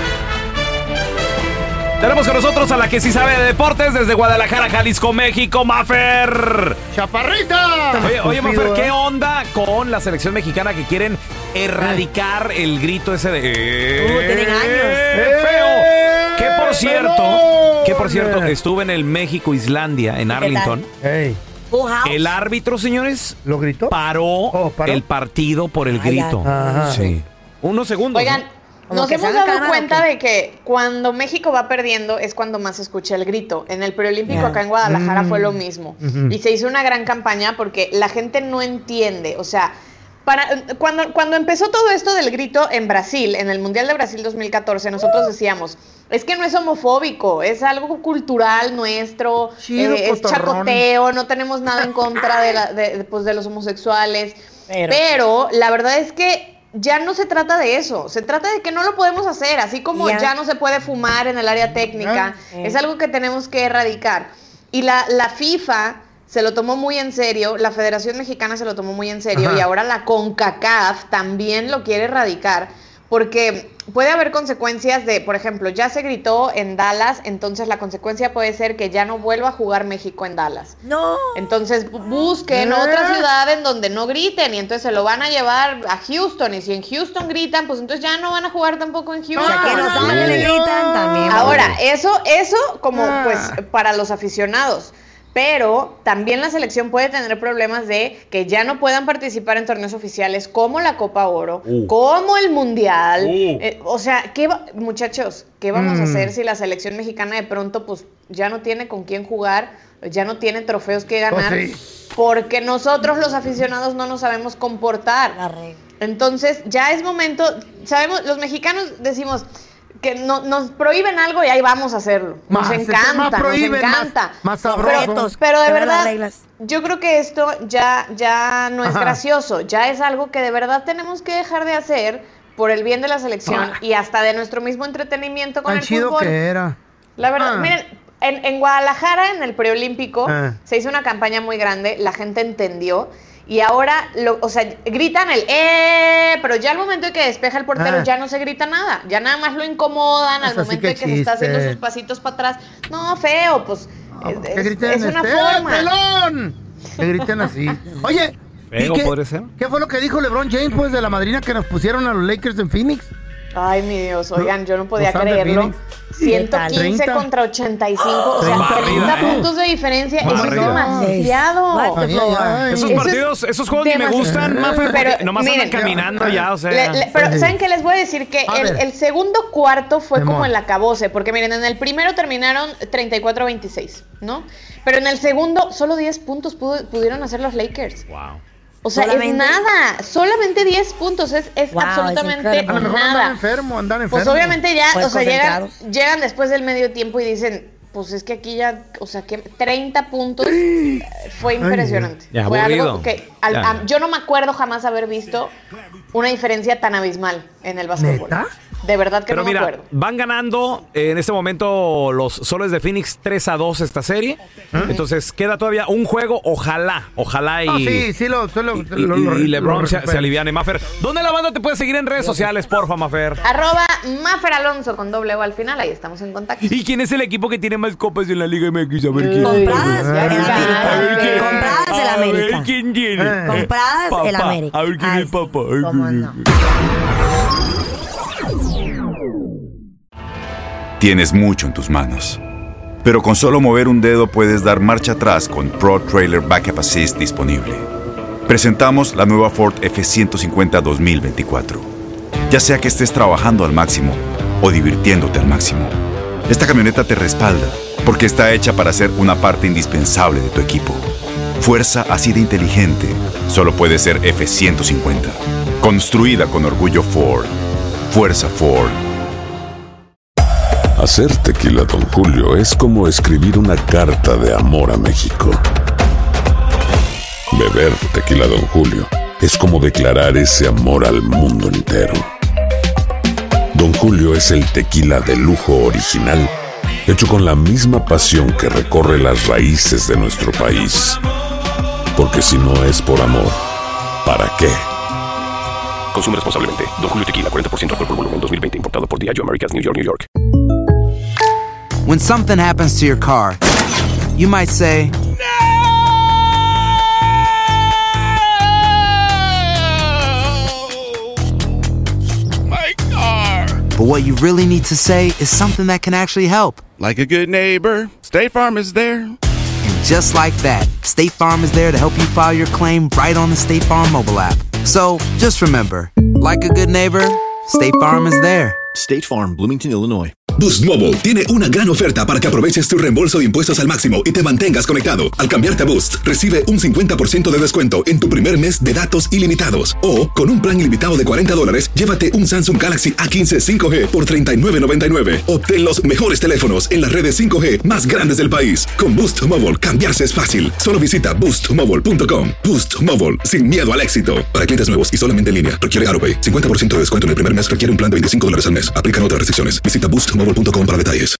Tenemos con nosotros a la que sí sabe de deportes desde Guadalajara, Jalisco, México, Mafer. ¡Chaparrita! Oye, oye Mafer, ¿qué onda con la selección mexicana que quieren erradicar el grito ese de... Uh, tienen años. ¡Eh, feo! Que por cierto, que por cierto, estuve en el México-Islandia, en Arlington. Hey. El árbitro, señores, ¿lo gritó? Paró, oh, ¿paró? el partido por el grito. Ajá. Sí. Unos segundos. Oigan, ¿no? Nos hemos dado cuenta de que cuando México va perdiendo es cuando más se escucha el grito. En el preolímpico yeah. acá en Guadalajara mm. fue lo mismo. Mm-hmm. Y se hizo una gran campaña porque la gente no entiende. O sea, para, cuando, cuando empezó todo esto del grito en Brasil, en el Mundial de Brasil dos mil catorce, nosotros decíamos, es que no es homofóbico, es algo cultural nuestro, Chido, eh, es chacoteo, no tenemos nada en contra de, la, de, pues, de los homosexuales. Pero, Pero la verdad es que ya no se trata de eso, se trata de que no lo podemos hacer, así como yeah. ya no se puede fumar en el área técnica, yeah. es algo que tenemos que erradicar. Y la, la FIFA se lo tomó muy en serio, la Federación Mexicana se lo tomó muy en serio, Ajá. y ahora la CONCACAF también lo quiere erradicar, porque puede haber consecuencias de, por ejemplo, ya se gritó en Dallas, entonces la consecuencia puede ser que ya no vuelva a jugar México en Dallas. No. Entonces busquen ¿Eh? otra ciudad en donde no griten y entonces se lo van a llevar a Houston y si en Houston gritan, pues entonces ya no van a jugar tampoco en Houston. O sea, que Los Ángeles gritan también. Ahora, eso, eso como ah. pues para los aficionados. Pero también la selección puede tener problemas de que ya no puedan participar en torneos oficiales como la Copa Oro, uh. como el Mundial. Uh. Eh, o sea, ¿qué va, muchachos, ¿qué vamos mm. a hacer si la selección mexicana de pronto pues ya no tiene con quién jugar, ya no tiene trofeos que ganar? Oh, sí. Porque nosotros los aficionados no nos sabemos comportar. Entonces ya es momento, sabemos, los mexicanos decimos... que no, nos prohíben algo y ahí vamos a hacerlo. Nos más, encanta, prohíben, nos encanta. Más, más sabroso. Pero, pero de verdad, yo creo que esto ya, ya no es Ajá. gracioso. Ya es algo que de verdad tenemos que dejar de hacer por el bien de la selección ah. y hasta de nuestro mismo entretenimiento con Tan el chido fútbol. Que era. La verdad, ah. miren, en, en Guadalajara, en el preolímpico, ah. se hizo una campaña muy grande, la gente entendió. Y ahora, lo, o sea, gritan el ¡eh! Pero ya al momento de que despeja el portero ah. ya no se grita nada. Ya nada más lo incomodan al momento de que chiste. se está haciendo sus pasitos para atrás. No, feo, pues no, es, es, es una este, forma. ¡Pelón! Que griten así. Oye, ¿Feo qué, podría ser? ¿qué fue lo que dijo LeBron James pues de la madrina que nos pusieron a los Lakers en Phoenix? Ay, mi Dios, oigan, yo no podía Los Thunder creerlo. Phoenix. ciento quince treinta. contra ochenta y cinco, o sea, Barrida, treinta ¿eh? puntos de diferencia, eso es Barrida. demasiado. Ay, ay, ay. Esos Eso partidos, es esos juegos ni me demasiado. gustan, Mafer, Pero, porque nomás andan miren, caminando ya, o sea. Le- le- pero, ¿saben qué? Les voy a decir que A el, ver. el segundo cuarto fue Mi como amor. el acabose, porque miren, en el primero terminaron treinta y cuatro a veintiséis, ¿no? Pero en el segundo, solo diez puntos pudo- pudieron hacer los Lakers. Wow. O sea, ¿Solamente? es nada, solamente diez puntos, es, es Wow, absolutamente it's incredible. A lo mejor andan nada. enfermo, andan enfermo. Pues obviamente ya, Pues o sea, llegan, concentrados. llegan después del medio tiempo y dicen, pues es que aquí ya, o sea, que treinta puntos eh, fue impresionante. Ya, fue aburrido. algo que al- Ya. a- yo no me acuerdo jamás haber visto una diferencia tan abismal en el básquetbol. ¿Neta? De verdad que Pero no me mira, acuerdo. van ganando eh, en este momento los Soles de Phoenix tres a dos esta serie. Entonces queda todavía un juego, ojalá, ojalá y, Ah, sí, sí, lo, lo, y, lo- lo- y LeBron lo se, recupera. se aliviane. Mafer, ¿dónde la banda te puede seguir en redes sociales, porfa, Mafer? Arroba Mafer Alonso con doble O al final, ahí estamos en contacto. ¿Y quién es el equipo que tiene más copas en la Liga M X? A ver quién. Compradas Ya el está. América. A ver quién. Compradas el A ver América. quién tiene. Compradas el Papá, América. A ver quién Ay, es papá. Ay, ¿cómo quién es. no? Tienes mucho en tus manos. Pero con solo mover un dedo puedes dar marcha atrás con Pro Trailer Backup Assist disponible. Presentamos la nueva Ford F ciento cincuenta dos mil veinticuatro. Ya sea que estés trabajando al máximo o divirtiéndote al máximo, esta camioneta te respalda porque está hecha para ser una parte indispensable de tu equipo. Fuerza así de inteligente solo puede ser F ciento cincuenta. Construida con orgullo Ford. Fuerza Ford. Hacer tequila Don Julio es como escribir una carta de amor a México. Beber tequila Don Julio es como declarar ese amor al mundo entero. Don Julio es el tequila de lujo original, hecho con la misma pasión que recorre las raíces de nuestro país. Porque si no es por amor, ¿para qué? Consume responsablemente. Don Julio Tequila, cuarenta por ciento alcohol por volumen, dos mil veinte. Importado por Diageo Americas, New York, New York. When something happens to your car, you might say, My car. but what you really need to say is something that can actually help. Like a good neighbor, State Farm is there. And just like that, State Farm is there to help you file your claim right on the State Farm mobile app. So just remember, like a good neighbor, State Farm is there. State Farm, Bloomington, Illinois. Boost Mobile tiene una gran oferta para que aproveches tu reembolso de impuestos al máximo y te mantengas conectado. Al cambiarte a Boost, recibe un cincuenta por ciento de descuento en tu primer mes de datos ilimitados. O, con un plan ilimitado de cuarenta dólares, llévate un Samsung Galaxy A quince cinco G por treinta y nueve noventa y nueve. Obtén los mejores teléfonos en las redes cinco G más grandes del país. Con Boost Mobile, cambiarse es fácil. Solo visita boost mobile punto com. Boost Mobile, sin miedo al éxito. Para clientes nuevos y solamente en línea, requiere AutoPay. cincuenta por ciento de descuento en el primer mes requiere un plan de veinticinco dólares al mes. Aplican otras restricciones. Visita boost mobile punto com para detalles.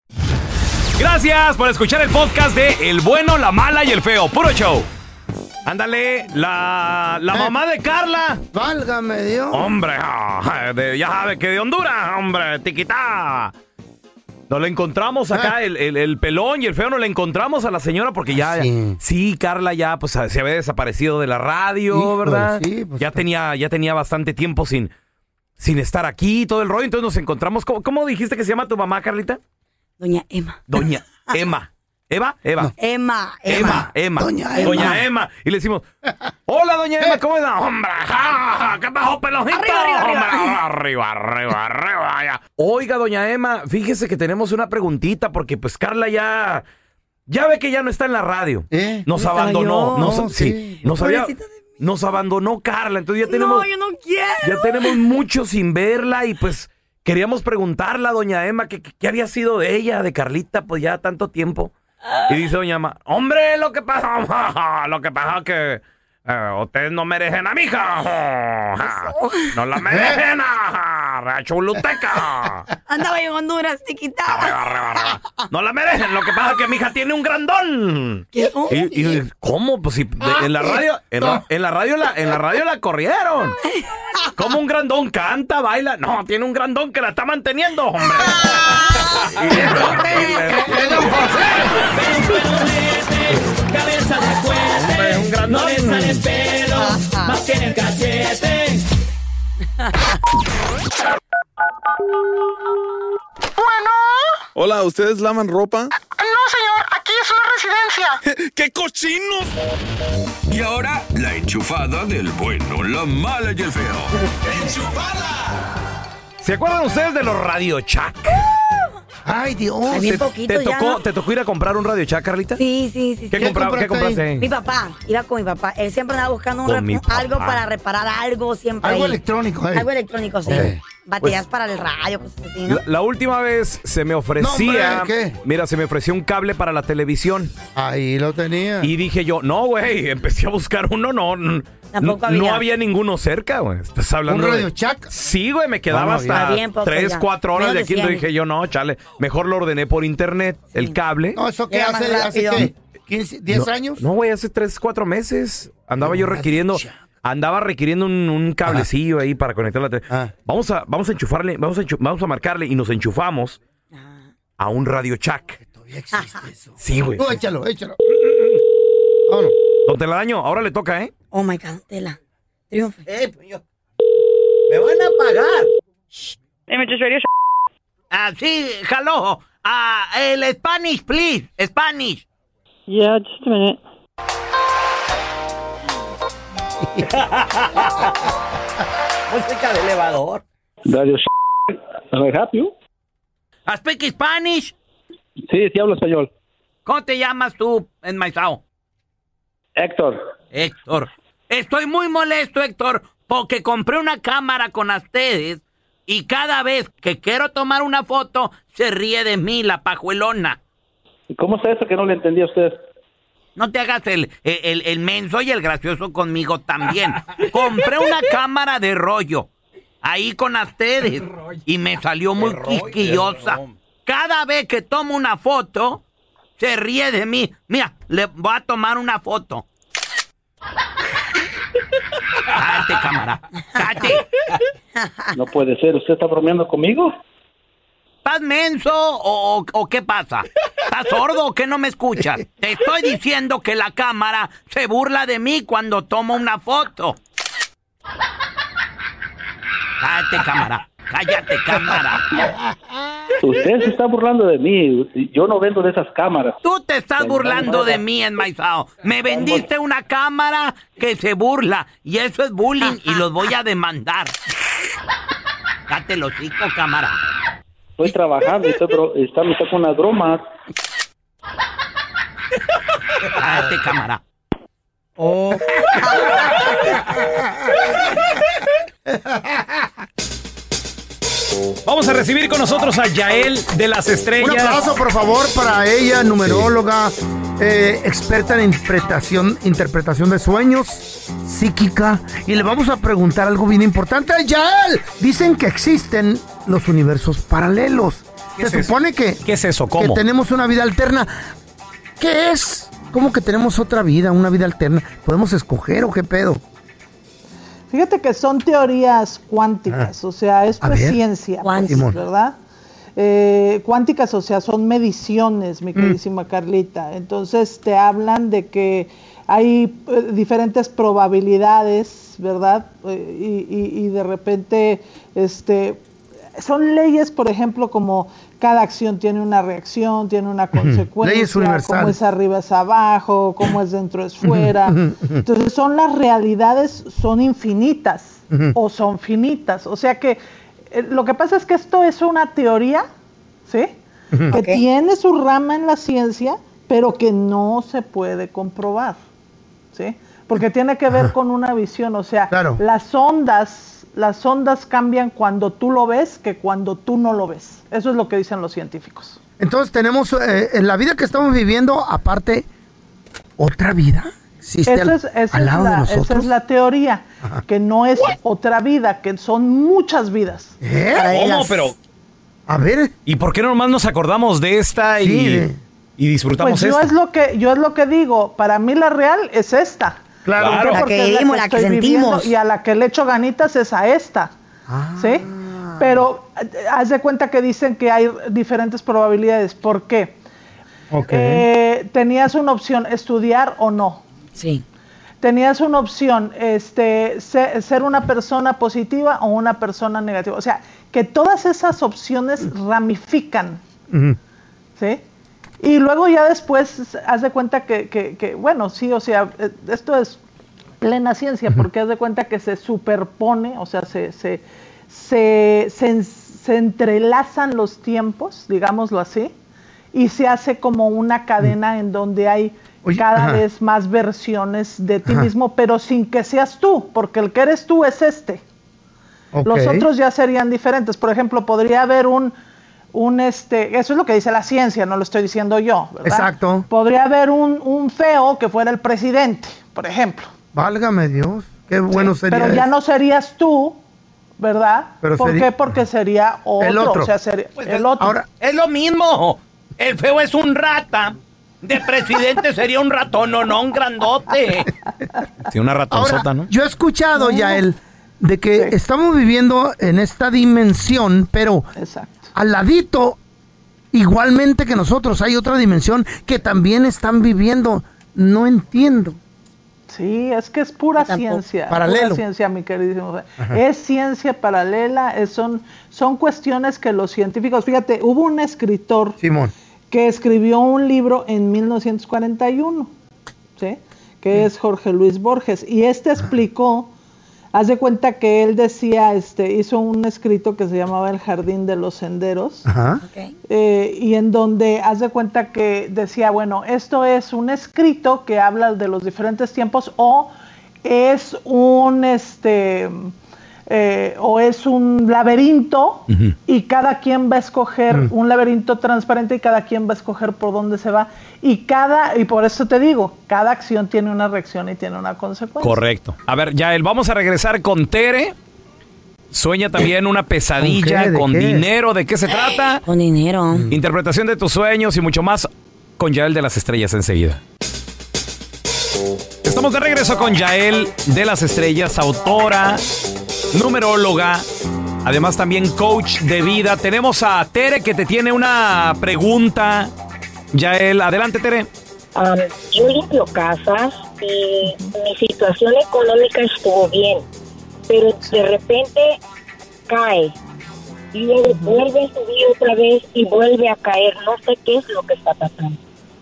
Gracias por escuchar el podcast de El Bueno, la Mala y el Feo. Puro show. Ándale, la, la mamá de Carla. Válgame Dios. Hombre, ah, de- ya sabe que de Honduras, hombre, tiquitá. Nos la encontramos acá, el, el, el pelón y el feo, nos la encontramos a la señora porque ya, Sí. sí, Carla ya pues se había desaparecido de la radio, Híjole, ¿verdad? sí, pues, ya tenía, ya tenía bastante tiempo sin, sin estar aquí, todo el rollo, entonces nos encontramos. ¿Cómo, cómo dijiste que se llama tu mamá, Carlita? Doña Emma. Doña Emma. ¿Eva? Eva. Emma. Emma, Emma. Doña Emma. Doña Emma. Y le decimos, hola, doña Emma, ¿cómo está? Hombre, ja, ja, ¿qué pasó, pelojito? Arriba, arriba, Hombre, arriba. arriba, arriba, arriba, ya. Oiga, doña Emma, fíjese que tenemos una preguntita porque pues Carla ya, ya ve que ya no está en la radio. ¿Eh? Nos ¿Dónde estaba abandonó. yo? Nos, No, sí, sí. nos había, Pobrecita de mí. nos abandonó Carla. Entonces ya tenemos, No, yo no quiero. ya tenemos mucho sin verla y pues queríamos preguntarle a doña Emma qué qué había sido de ella, de Carlita, pues ya tanto tiempo. Y dice doña Emma, hombre, lo que pasa, lo que pasa es que eh, ustedes no merecen a mi hija. No la merecen a chuluteca. Andaba yo en Honduras, tiquita. Arriba, arriba, arriba. No la merecen, lo que pasa es que mi hija tiene un grandón. ¿Qué? Y, y ¿cómo? Pues si de- en la radio, en la, en la radio la, en la radio la corrieron. ¿Cómo un grandón canta, baila? No, tiene un grandón que la está manteniendo, hombre. Y le- y le- Cabeza de Hombre, un fuerte, grandón. no le sale pelo, más que en el cachete. Bueno. Hola, ¿ustedes lavan ropa? No, señor, aquí es una residencia. ¡Qué cochinos! Y ahora, la enchufada del bueno, la mala y el feo. ¿Se acuerdan ustedes de los Radio Shack? Ay, Dios. Hay bien ¿Te, poquito te ya, tocó, ¿no? ¿Te tocó ir a comprar un Radio Shack, Carlita? Sí, sí, sí. ¿Qué, sí. compra- ¿Qué compraste ahí? Mi papá, iba con mi papá. Él siempre andaba buscando un Con rep- mi papá. algo para reparar algo siempre. Algo ahí. electrónico, eh. Algo electrónico, sí. Eh. Baterías Pues- para el radio, cosas así, ¿no? La, la última vez se me ofrecía... No, hombre, ¿qué? Mira, se me ofreció un cable para la televisión. Ahí lo tenía. Y dije yo, no, güey, empecé a buscar uno, no... n- Tampoco n- había. No había ninguno cerca, güey. Estás hablando ¿Un de- Radio Shack? Sí, güey, me quedaba No, no hasta había. Bien poco tres, ya. cuatro horas Menos de de aquí. Entonces cien. dije yo, no, chale, mejor lo ordené por internet, el cable. No, ¿eso qué Llega más hace? ¿Hace rápido. qué? ¿quince, diez No, años? No, güey, hace tres, cuatro meses. Andaba yo requiriendo, andaba requiriendo un, un cablecillo ahí para conectar la tele. Ah. Vamos a, vamos a enchufarle, vamos a, enchu- vamos a marcarle y nos enchufamos a un Radio Shack. Todavía existe eso. Sí, güey. Tú échalo, échalo. Vámonos. Don Telaraño, ahora le toca, ¿eh? Oh my God, Tela. Triunfe. Eh, pues yo- Me van a pagar. Images Radio Shack. Ah, sí, hello. Ah, el Spanish, please. Spanish. Yeah, just a minute. Música de elevador. Radio Shack. ¿Can I help you? I speak Spanish. Sí, sí hablo español. ¿Cómo te llamas tú, enmaizao? Héctor. Héctor. Estoy muy molesto, Héctor, porque compré una cámara con ustedes y cada vez que quiero tomar una foto se ríe de mí la pajuelona. ¿Cómo está eso que no le entendí a usted? No te hagas el, el, el menso y el gracioso conmigo también. Compré una cámara de rollo ahí con ustedes y me salió muy quisquillosa. Cada vez que tomo una foto, se ríe de mí. Mira, le voy a tomar una foto. Cállate, cámara. Cállate. No puede ser. ¿Usted está bromeando conmigo? ¿Estás menso o, o, o qué pasa? ¿Estás sordo o qué no me escuchas? Te estoy diciendo que la cámara se burla de mí cuando tomo una foto. Cállate, cámara. Cállate, cámara. Usted se está burlando de mí. Yo no vendo de esas cámaras. Tú te estás burlando de mí, enmaizao. Me vendiste una cámara que se burla y eso es bullying y los voy a demandar. Cállate el hocico, cámara. Estoy trabajando y estoy, bro- está, me está con las bromas. Cállate, cámara. Oh. Vamos a recibir con nosotros a Yael de las Estrellas. Un aplauso, por favor, para ella, numeróloga, eh, experta en interpretación, interpretación de sueños, psíquica. Y le vamos a preguntar algo bien importante. Yael, dicen que existen los universos paralelos. ¿Qué Se es supone eso? que, ¿Qué es eso? que ¿Cómo? tenemos una vida alterna. ¿Qué es? ¿Cómo que tenemos otra vida, una vida alterna? ¿Podemos escoger o qué pedo? Fíjate que son teorías cuánticas, Ah. o sea, esto A es ver. ciencia, Cuántica. ¿verdad? Eh, cuánticas, o sea, son mediciones, mi queridísima Carlita. Entonces te hablan de que hay eh, diferentes probabilidades, ¿verdad? Eh, y, y- y de repente, este, son leyes, por ejemplo, como cada acción tiene una reacción, tiene una consecuencia, Leyes universales. como es arriba es abajo, como es dentro es fuera. Entonces son las realidades, son infinitas Ujú. o son finitas. O sea que eh, lo que pasa es que esto es una teoría, ¿sí? Ujú. Que Ok. tiene su rama en la ciencia, pero que no se puede comprobar, ¿sí? Porque tiene que ver con una visión, o sea, Claro. las ondas, las ondas cambian cuando tú lo ves que cuando tú no lo ves. Eso es lo que dicen los científicos. Entonces tenemos eh, en la vida que estamos viviendo, aparte, otra vida. ¿Existe Esa al, es, esa al es lado de la, esa nosotros? es la teoría, que no es otra vida, que son muchas vidas. ¿Eh? ¿Cómo? Pero... A ver. ¿Y por qué nomás nos acordamos de esta y, Sí, de- y disfrutamos Pues yo esta? es lo que yo es lo que digo, para mí la real es esta. Claro. ¿Por qué? Claro. La Porque que es vivimos, la que estoy viviendo sentimos. y a la que le echo ganitas es a esta. ¿Sí? Pero eh, haz de cuenta que dicen que hay diferentes probabilidades. ¿Por qué? Eh, tenías una opción, estudiar o no. Sí. Tenías una opción, este, ser, ser una persona positiva o una persona negativa. O sea, que todas esas opciones ramifican, Ujú. ¿sí? Y luego ya después haz de cuenta que, que, que bueno, sí, o sea, eh, esto es plena ciencia, Ujú. porque haz de cuenta que se superpone, o sea, se, se, se, se, se entrelazan los tiempos, digámoslo así, y se hace como una cadena en donde hay Oye, cada ajá. vez más versiones de ti Ajá. mismo, pero sin que seas tú, porque el que eres tú es este. Ok. Los otros ya serían diferentes. Por ejemplo, podría haber un, un este, eso es lo que dice la ciencia, no lo estoy diciendo yo, ¿verdad? Exacto. Podría haber un, un feo que fuera el presidente, por ejemplo. Válgame Dios, qué bueno sería Pero ya eso. no serías tú, ¿verdad? Pero ¿Por sería- qué? Porque sería otro. El otro. O sea, sería Pues el es- otro. Ahora, Es lo mismo. El feo es un rata. De presidente sería un ratón, no, no, un grandote. Sí, una ratonzota, ahora ¿no? yo he escuchado, Yael, de que estamos viviendo en esta dimensión, pero Exacto. al ladito, igualmente que nosotros, hay otra dimensión que también están viviendo. No entiendo. Sí, es que es pura Yo tampoco. ciencia. Paralelo. Pura ciencia, mi queridísimo. Ajá. Es ciencia paralela, es- son, son cuestiones que los científicos, fíjate, hubo un escritor Simón. que escribió un libro en mil novecientos cuarenta y uno, ¿sí? Que es Jorge Luis Borges, y este explicó, haz de cuenta que él decía, este, hizo un escrito que se llamaba El Jardín de los Senderos, Ajá. Ok. eh, y en donde haz de cuenta que decía, bueno, esto es un escrito que habla de los diferentes tiempos o es un este eh, o es un laberinto Ujú. y cada quien va a escoger Mm. un laberinto transparente y cada quien va a escoger por dónde se va y cada y por eso te digo, cada acción tiene una reacción y tiene una consecuencia. Correcto. A ver, Yael, vamos a regresar con Tere. Sueña también una pesadilla ¿Con qué? ¿De con qué? dinero. ¿De qué se trata? Con dinero. Interpretación de tus sueños y mucho más con Yael de las Estrellas enseguida. Estamos de regreso con Yael de las Estrellas, autora, numeróloga, además también coach de vida. Tenemos a Tere que te tiene una pregunta. Yael, adelante, Tere. Um, yo limpio casas y mi situación económica estuvo bien, pero de repente cae y luego vuelve a subir otra vez y vuelve a caer. No sé qué es lo que está pasando.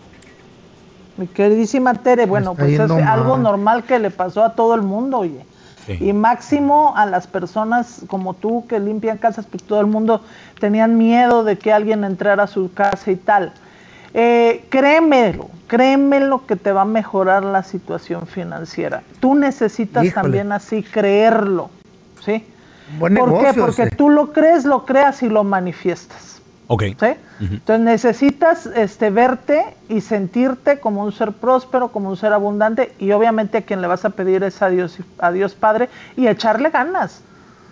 Mi queridísima Tere, bueno, está pues es yendo algo mal. normal que le pasó a todo el mundo, oye. Sí. Y máximo a las personas como tú que limpian casas, pues todo el mundo tenían miedo de que alguien entrara a su casa y tal. Eh, créemelo, créemelo que te va a mejorar la situación financiera. Tú necesitas Híjole. también así creerlo, ¿sí? Buen ¿Por qué? negocio Porque ese. tú lo crees, lo creas y lo manifiestas. Ok. ¿Sí? Ujú. Entonces necesitas este, verte y sentirte como un ser próspero, como un ser abundante y obviamente a quien le vas a pedir es a Dios, a Dios Padre y a echarle ganas.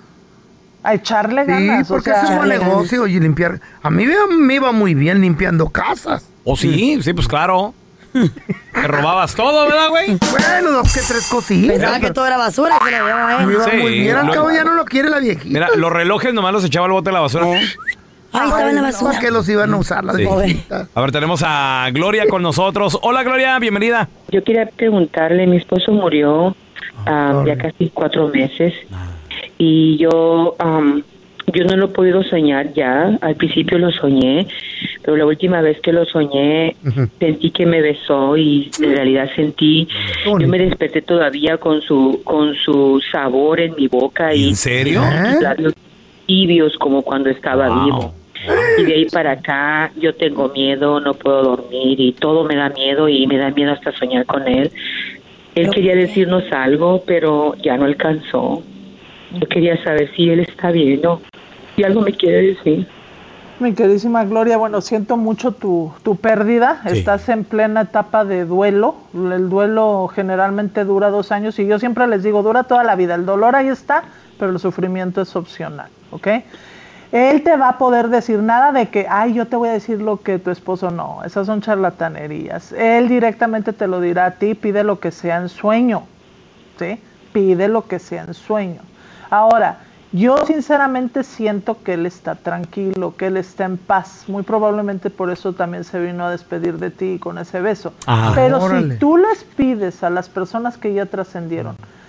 A echarle Sí, ganas. o porque sea, es un buen echarle negocio y limpiar. A mí me, me iba muy bien limpiando casas. ¿O sí? Sí, pues claro. Te robabas todo, ¿verdad, güey? Bueno, dos que tres cositas. Pensaba que todo era basura, se lo llevaba a Me él. iba Sí, muy bien. Al lo- cabo ya no lo quiere la viejita. Mira, los relojes nomás los echaba al bote de la basura. Ay, estaba en la basura. ¿Para qué los iban a usar las Sí. viejitas? A ver, tenemos a Gloria con nosotros. Hola, Gloria, bienvenida. Yo quería preguntarle, mi esposo murió ah, ya casi cuatro meses y yo um, yo no lo he podido soñar ya. Al principio lo soñé, pero la última vez que lo soñé sentí que me besó y en realidad sentí, yo me desperté todavía con su con su sabor en mi boca y ¿En serio? sus labios tibios como cuando estaba Wow. vivo. Y de ahí para acá yo tengo miedo, no puedo dormir y todo me da miedo y me da miedo hasta soñar con él. Él quería decirnos algo, pero ya no alcanzó. Yo quería saber si él está bien o si algo me quiere decir. Mi queridísima Gloria, bueno, siento mucho tu, tu pérdida. Sí. Estás en plena etapa de duelo. El duelo generalmente dura dos años y yo siempre les digo, dura toda la vida. El dolor ahí está, pero el sufrimiento es opcional, ¿ok? Él te va a poder decir nada de que, ay, yo te voy a decir lo que tu esposo no. Esas son charlatanerías. Él directamente te lo dirá a ti, pide lo que sea en sueño, ¿sí? Pide lo que sea en sueño. Ahora, yo sinceramente siento que él está tranquilo, que él está en paz. Muy probablemente por eso también se vino a despedir de ti con ese beso. Ah, Pero órale. si tú les pides a las personas que ya trascendieron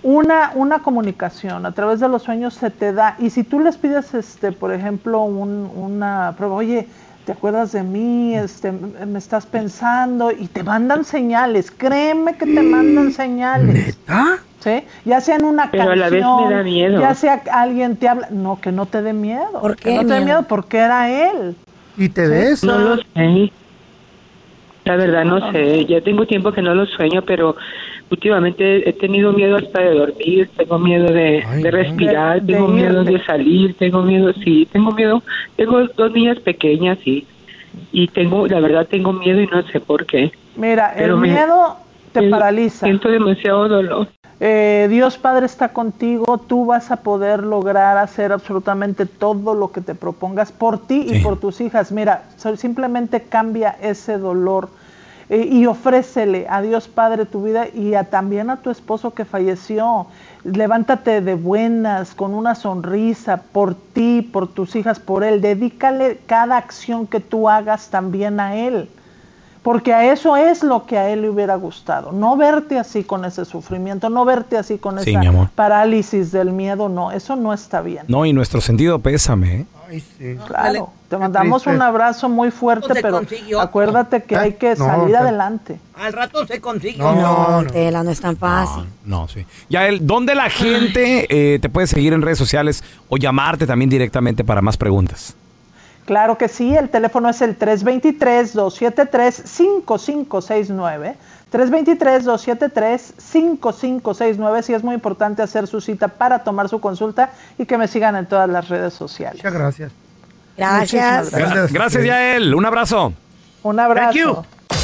una, una comunicación a través de los sueños se te da, y si tú les pides, este, por ejemplo, un, una prueba, oye, ¿te acuerdas de mí? Este, me estás pensando, y te mandan señales, créeme que te mandan señales. ¿Neta? ¿Sí? Ya sea en una Pero canción, a la vez me da miedo. ya sea alguien te habla, no, que no te dé miedo. ¿Por que qué no te dé miedo? miedo porque era él. ¿Y te ves? No lo sé. La verdad no sé. Ya tengo tiempo que no lo sueño, pero últimamente he tenido miedo hasta de dormir, tengo miedo de, Ay, de respirar, de- tengo de miedo irte. de salir, tengo miedo, sí, tengo miedo. Tengo dos niñas pequeñas, sí. Y tengo, la verdad tengo miedo y no sé por qué. Mira, Pero el me- miedo te me- paraliza. Siento demasiado dolor. Eh, Dios Padre está contigo, tú vas a poder lograr hacer absolutamente todo lo que te propongas por ti y Sí. por tus hijas. Mira, so- simplemente cambia ese dolor eh, y ofrécele a Dios Padre tu vida y a, también a tu esposo que falleció. Levántate de buenas, con una sonrisa, por ti, por tus hijas, por él. Dedícale cada acción que tú hagas también a él. Porque a eso es lo que a él le hubiera gustado. No verte así con ese sufrimiento, no verte así con Sí, esa mi amor. parálisis del miedo, no, eso no está bien. No, y nuestro sentido pésame, ¿eh? Ay, sí. Claro, te mandamos triste. un abrazo muy fuerte, No se pero consiguió. acuérdate que Eh, hay que no, salir no. adelante. Al rato se consigue. No, No, no. Tela, no es tan fácil. No, sí. Ya el, ¿dónde la gente eh, te puede seguir en redes sociales o llamarte también directamente para más preguntas? Claro que sí, el teléfono es el tres dos tres, dos siete tres, cinco cinco seis nueve. tres dos tres, dos siete tres, cinco cinco seis nueve. Sí, es muy importante hacer su cita para tomar su consulta y que me sigan en todas las redes sociales. Muchas gracias. Gracias. Muchísimas Gracias, gracias Yael. Un abrazo. Un abrazo. Thank you.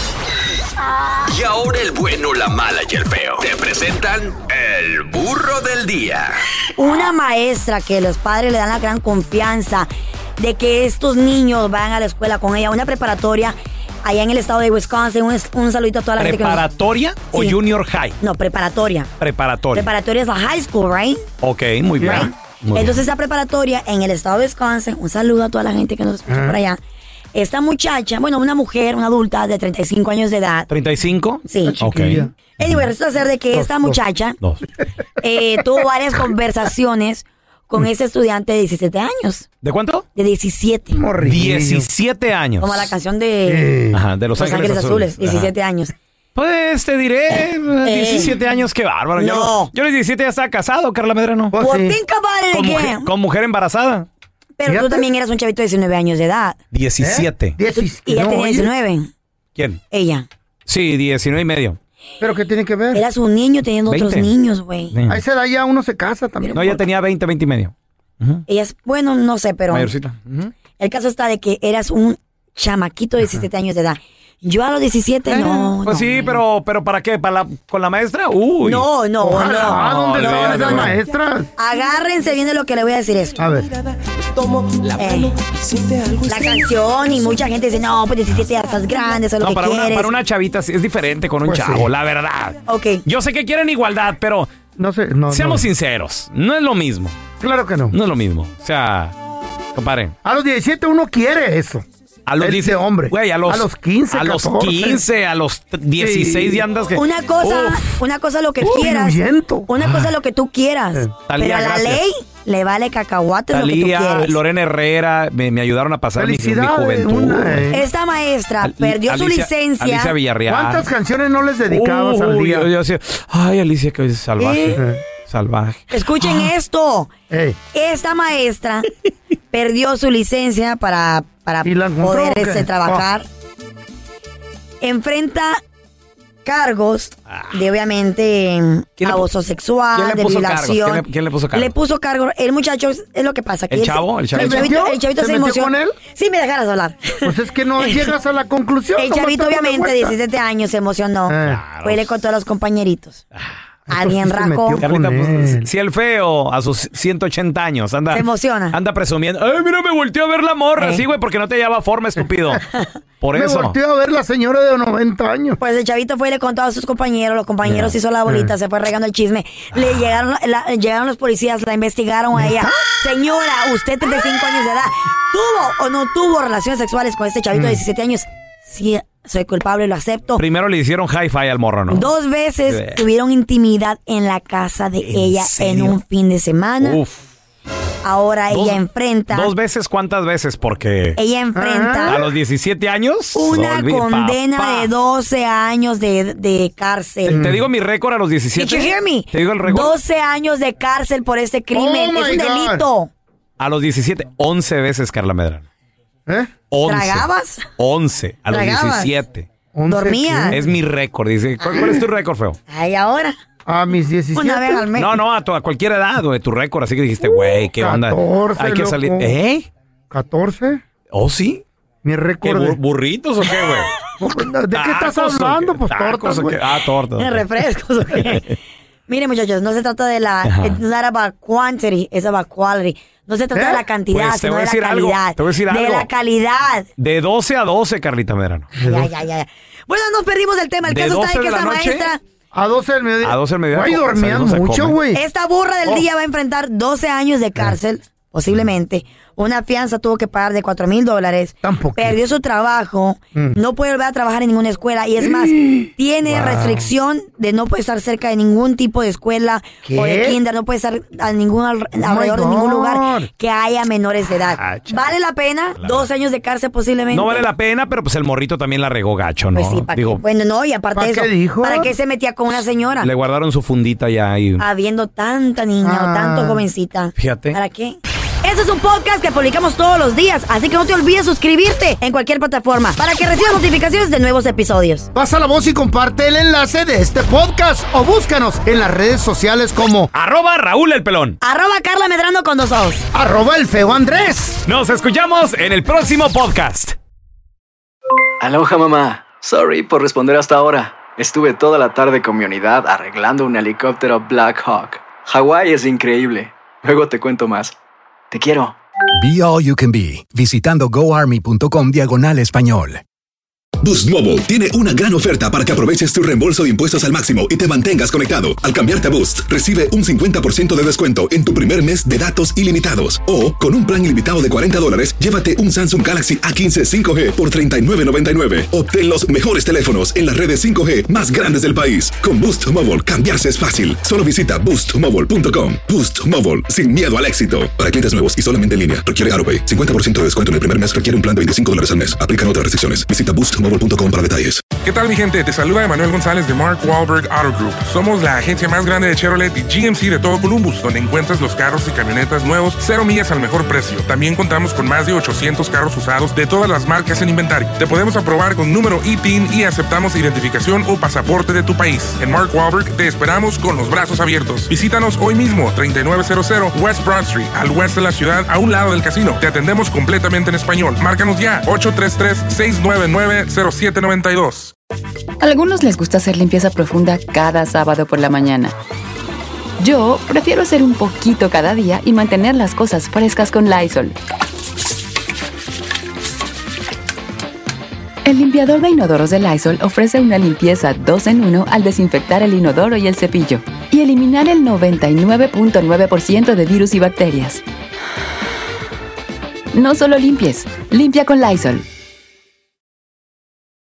Y ahora el bueno, la mala y el feo. Te presentan el burro del día. Una maestra que los padres le dan la gran confianza de que estos niños vayan a la escuela con ella, una preparatoria allá en el estado de Wisconsin. Un, un saludito a toda la gente que nos... ¿Preparatoria o Sí. junior high? No, preparatoria. Preparatoria. Preparatoria es la high school, right? Ok, muy bien. Right. Muy Entonces esa preparatoria en el estado de Wisconsin, un saludo a toda la gente que nos escucha Ajá. por allá. Esta muchacha, bueno, una mujer, una adulta de treinta y cinco años de edad. bien. ¿treinta y cinco? Sí. Ok. Anyway, resulta ser de que Dos, esta dos, muchacha dos. eh, tuvo varias conversaciones con ese estudiante de diecisiete años. ¿De cuánto? De diecisiete. diecisiete años. Como la canción de Ajá, de Los, Ángeles, Azules. diecisiete Ajá. años. Pues te diré, diecisiete años, qué bárbaro. Yo, No. yo a los diecisiete ya estaba casado, Carla Medrano. Well, think about it Con again. mujer, con mujer embarazada. Pero tú también eras un chavito de diecinueve años de edad. diecisiete. Y ella tenía diecinueve. ¿Quién? Ella. Sí, diecinueve y medio. ¿Pero qué tiene que ver? Eras un niño teniendo otros veinte. niños, güey. Sí. A esa edad ya uno se casa también. No, ella tenía veinte, veinte y medio. Ella es, bueno, no sé, pero Mayorcita. Ujú. el caso está de que eras un chamaquito de diecisiete años de edad. Yo a los diecisiete, Eh, no. Pues no, sí, pero, pero ¿para qué? ¿Para la, ¿Con la maestra? Uy. No, no, Ojalá. no. Ah, ¿dónde no, están no, las no. maestras? Agárrense bien de lo que le voy a decir esto. A ver. Eh, la canción y mucha gente dice, no, pues diecisiete ya estás grande, eso es lo No, que para una, quieres. para una chavita sí es diferente con un Pues chavo, sí. la verdad. Ok. Yo sé que quieren igualdad, pero No sé, no. seamos no. sinceros, no es lo mismo. Claro que no. No es lo mismo. O sea, compadre. A los diecisiete uno quiere eso. A los Ese diecisiete, hombre. Güey, a los, A los quince, a los catorce. quince, a los dieciséis Sí. ya andas que. Una cosa, Uf. una cosa lo que Uf, quieras. violento. Una cosa lo que tú quieras. Eh. Talía, pero a la gracias. ley le vale cacahuates lo que tú Talía, quieres. Lorena Herrera, me, me ayudaron a pasar mi, mi Felicidades, juventud. una, eh. Esta maestra Al- perdió su Alicia- licencia. Alicia Villarreal. ¿Cuántas canciones no les dedicabas al Uy, día? Yo, yo decía, ay, Alicia, que es salvaje. ¿Eh? Salvaje. Escuchen esto. Ey. Esta maestra perdió su licencia para, para ¿Y la encontró poder o qué? este, trabajar. Enfrenta cargos de, obviamente, ¿Quién le pu- abuso sexual, quién le de puso cargos? violación. ¿Quién le- quién le puso cargos? Le puso cargo. El muchacho, es lo que pasa. que ¿El él chavo? se- ¿El chavito? El chavito, el chavito ¿Se se, metió emocionó. con él? Sí, me dejaras hablar. Pues es que no llegas a la conclusión. El nomás chavito, te das obviamente, de vuelta. diecisiete años, se emocionó. Eh. Pues le contó a los compañeritos. Alguien sí se rajó. metió. Carlita, con pues, él. si el feo a sus ciento ochenta años anda. Se emociona. Anda presumiendo. Ay, mira, me volteó a ver la morra. Eh. Sí, güey, porque no te lleva forma, estúpido. Por Me eso. volteó a ver la señora de noventa años. Pues el chavito fue y le contó a sus compañeros, los compañeros Ya. hizo la bolita, se fue regando el chisme. Le llegaron, la- llegaron los policías, la investigaron a ella. Señora, usted treinta y cinco años de edad, ¿tuvo o no tuvo relaciones sexuales con este chavito de diecisiete años? Sí, soy culpable, lo acepto. Primero le hicieron hi-fi al morro, ¿no? Dos veces Eh. tuvieron intimidad en la casa de ¿En ella serio? en un fin de semana. Uf. Ahora Dos- ella enfrenta... ¿Dos veces cuántas veces? Porque... Ella enfrenta... A los diecisiete años... Una olvida- condena papá. de doce años de, de cárcel. Te digo mi récord a los diecisiete. Did you hear me? Te digo el récord. doce años de cárcel por este crimen. Oh, es my un God. delito. A los diecisiete, once veces, Carla Medrano. ¿Eh? once. ¿Tragabas? once. A los ¿Tragabas? diecisiete. ¿Dormías? Es mi récord. Dice, ¿cuál, cuál es tu récord, feo? Ay, ahora. A mis diecisiete. Una vez al mes. No, no, a, tu- a cualquier edad, güey, tu récord. Así que dijiste, güey, ¿qué onda? catorce, Hay que loco. salir. ¿Eh? ¿catorce? ¿Oh, sí? Mi ¿Qué, récord. bur- de- burritos o qué, güey? ¿De qué estás ¿Tacos o hablando? qué? Pues ¿Tacos tortas, o güey. qué? Ah, tortas. ¿Tiene refrescos o qué? Miren, muchachos, no se trata de la... Ajá. It's not about quantity, it's about quality. No se trata ¿Eh? de la cantidad, Pues te sino voy a de la decir algo, calidad. te voy a decir de algo. la calidad. De doce a doce, Carlita Medrano. Ya, ya, ya, ya. Bueno, nos perdimos del tema. El De caso está doce en que de la esa noche maestra... A doce del mediodía. A doce del mediodía. Güey, dormían salimos a mucho, comer. güey. Esta burra del Oh. día va a enfrentar doce años de cárcel, posiblemente. Una fianza tuvo que pagar de cuatro mil dólares. Perdió su trabajo. Mm. No puede volver a trabajar en ninguna escuela. Y es más, tiene Wow. restricción de no poder estar cerca de ningún tipo de escuela ¿Qué? o de kinder. No puede estar a ningún, al- my alrededor de ningún God. lugar que haya menores de edad. Ah, ¿Vale la pena? Doce años de cárcel posiblemente. No vale la pena, pero pues el morrito también la regó gacho, ¿no? Pues sí, ¿para Digo, qué? Bueno, no, y aparte ¿para de eso, qué dijo? ¿para qué se metía con una señora? le guardaron su fundita ya y... Habiendo tanta niña Ah. o tanto jovencita. Fíjate. ¿Para qué? Este es un podcast que publicamos todos los días, así que no te olvides suscribirte en cualquier plataforma para que recibas notificaciones de nuevos episodios. Pasa la voz y comparte el enlace de este podcast o búscanos en las redes sociales como Arroba Raúl el Pelón. Arroba Carla Medrano con dos ojos. arroba el feo Andrés. Nos escuchamos en el próximo podcast. Aloha, mamá. Sorry por responder hasta ahora. Estuve toda la tarde con mi unidad arreglando un helicóptero Black Hawk. Hawái es increíble. Luego te cuento más. Te quiero. Be All You Can Be, visitando goarmy.com diagonal español. Boost Mobile tiene una gran oferta para que aproveches tu reembolso de impuestos al máximo y te mantengas conectado. Al cambiarte a Boost, recibe un cincuenta por ciento de descuento en tu primer mes de datos ilimitados. O, con un plan ilimitado de cuarenta dólares, llévate un Samsung Galaxy A quince cinco G por treinta y nueve noventa y nueve. Obtén los mejores teléfonos en las redes cinco G más grandes del país. Con Boost Mobile, cambiarse es fácil. Solo visita boost mobile punto com. Boost Mobile, sin miedo al éxito. Para clientes nuevos y solamente en línea, requiere AutoPay. cincuenta por ciento de descuento en el primer mes requiere un plan de veinticinco dólares al mes. Aplican otras restricciones. Visita boost mobile punto com para detalles. ¿Qué tal, mi gente? Te saluda Emanuel González de Mark Wahlberg Auto Group. Somos la agencia más grande de Chevrolet y G M C de todo Columbus, donde encuentras los carros y camionetas nuevos, cero millas al mejor precio. También contamos con más de ochocientos carros usados de todas las marcas en inventario. Te podemos aprobar con número I T I N y aceptamos identificación o pasaporte de tu país. En Mark Wahlberg te esperamos con los brazos abiertos. Visítanos hoy mismo, treinta y nueve cero cero West Broad Street, al oeste de la ciudad, a un lado del casino. Te atendemos completamente en español. Márcanos ya, ocho tres tres, seis nueve nueve, cero siete nueve dos. A algunos les gusta hacer limpieza profunda cada sábado por la mañana. Yo prefiero hacer un poquito cada día y mantener las cosas frescas con Lysol. El limpiador de inodoros de Lysol ofrece una limpieza dos en uno al desinfectar el inodoro y el cepillo y eliminar el noventa y nueve punto nueve por ciento de virus y bacterias. No solo limpies, limpia con Lysol.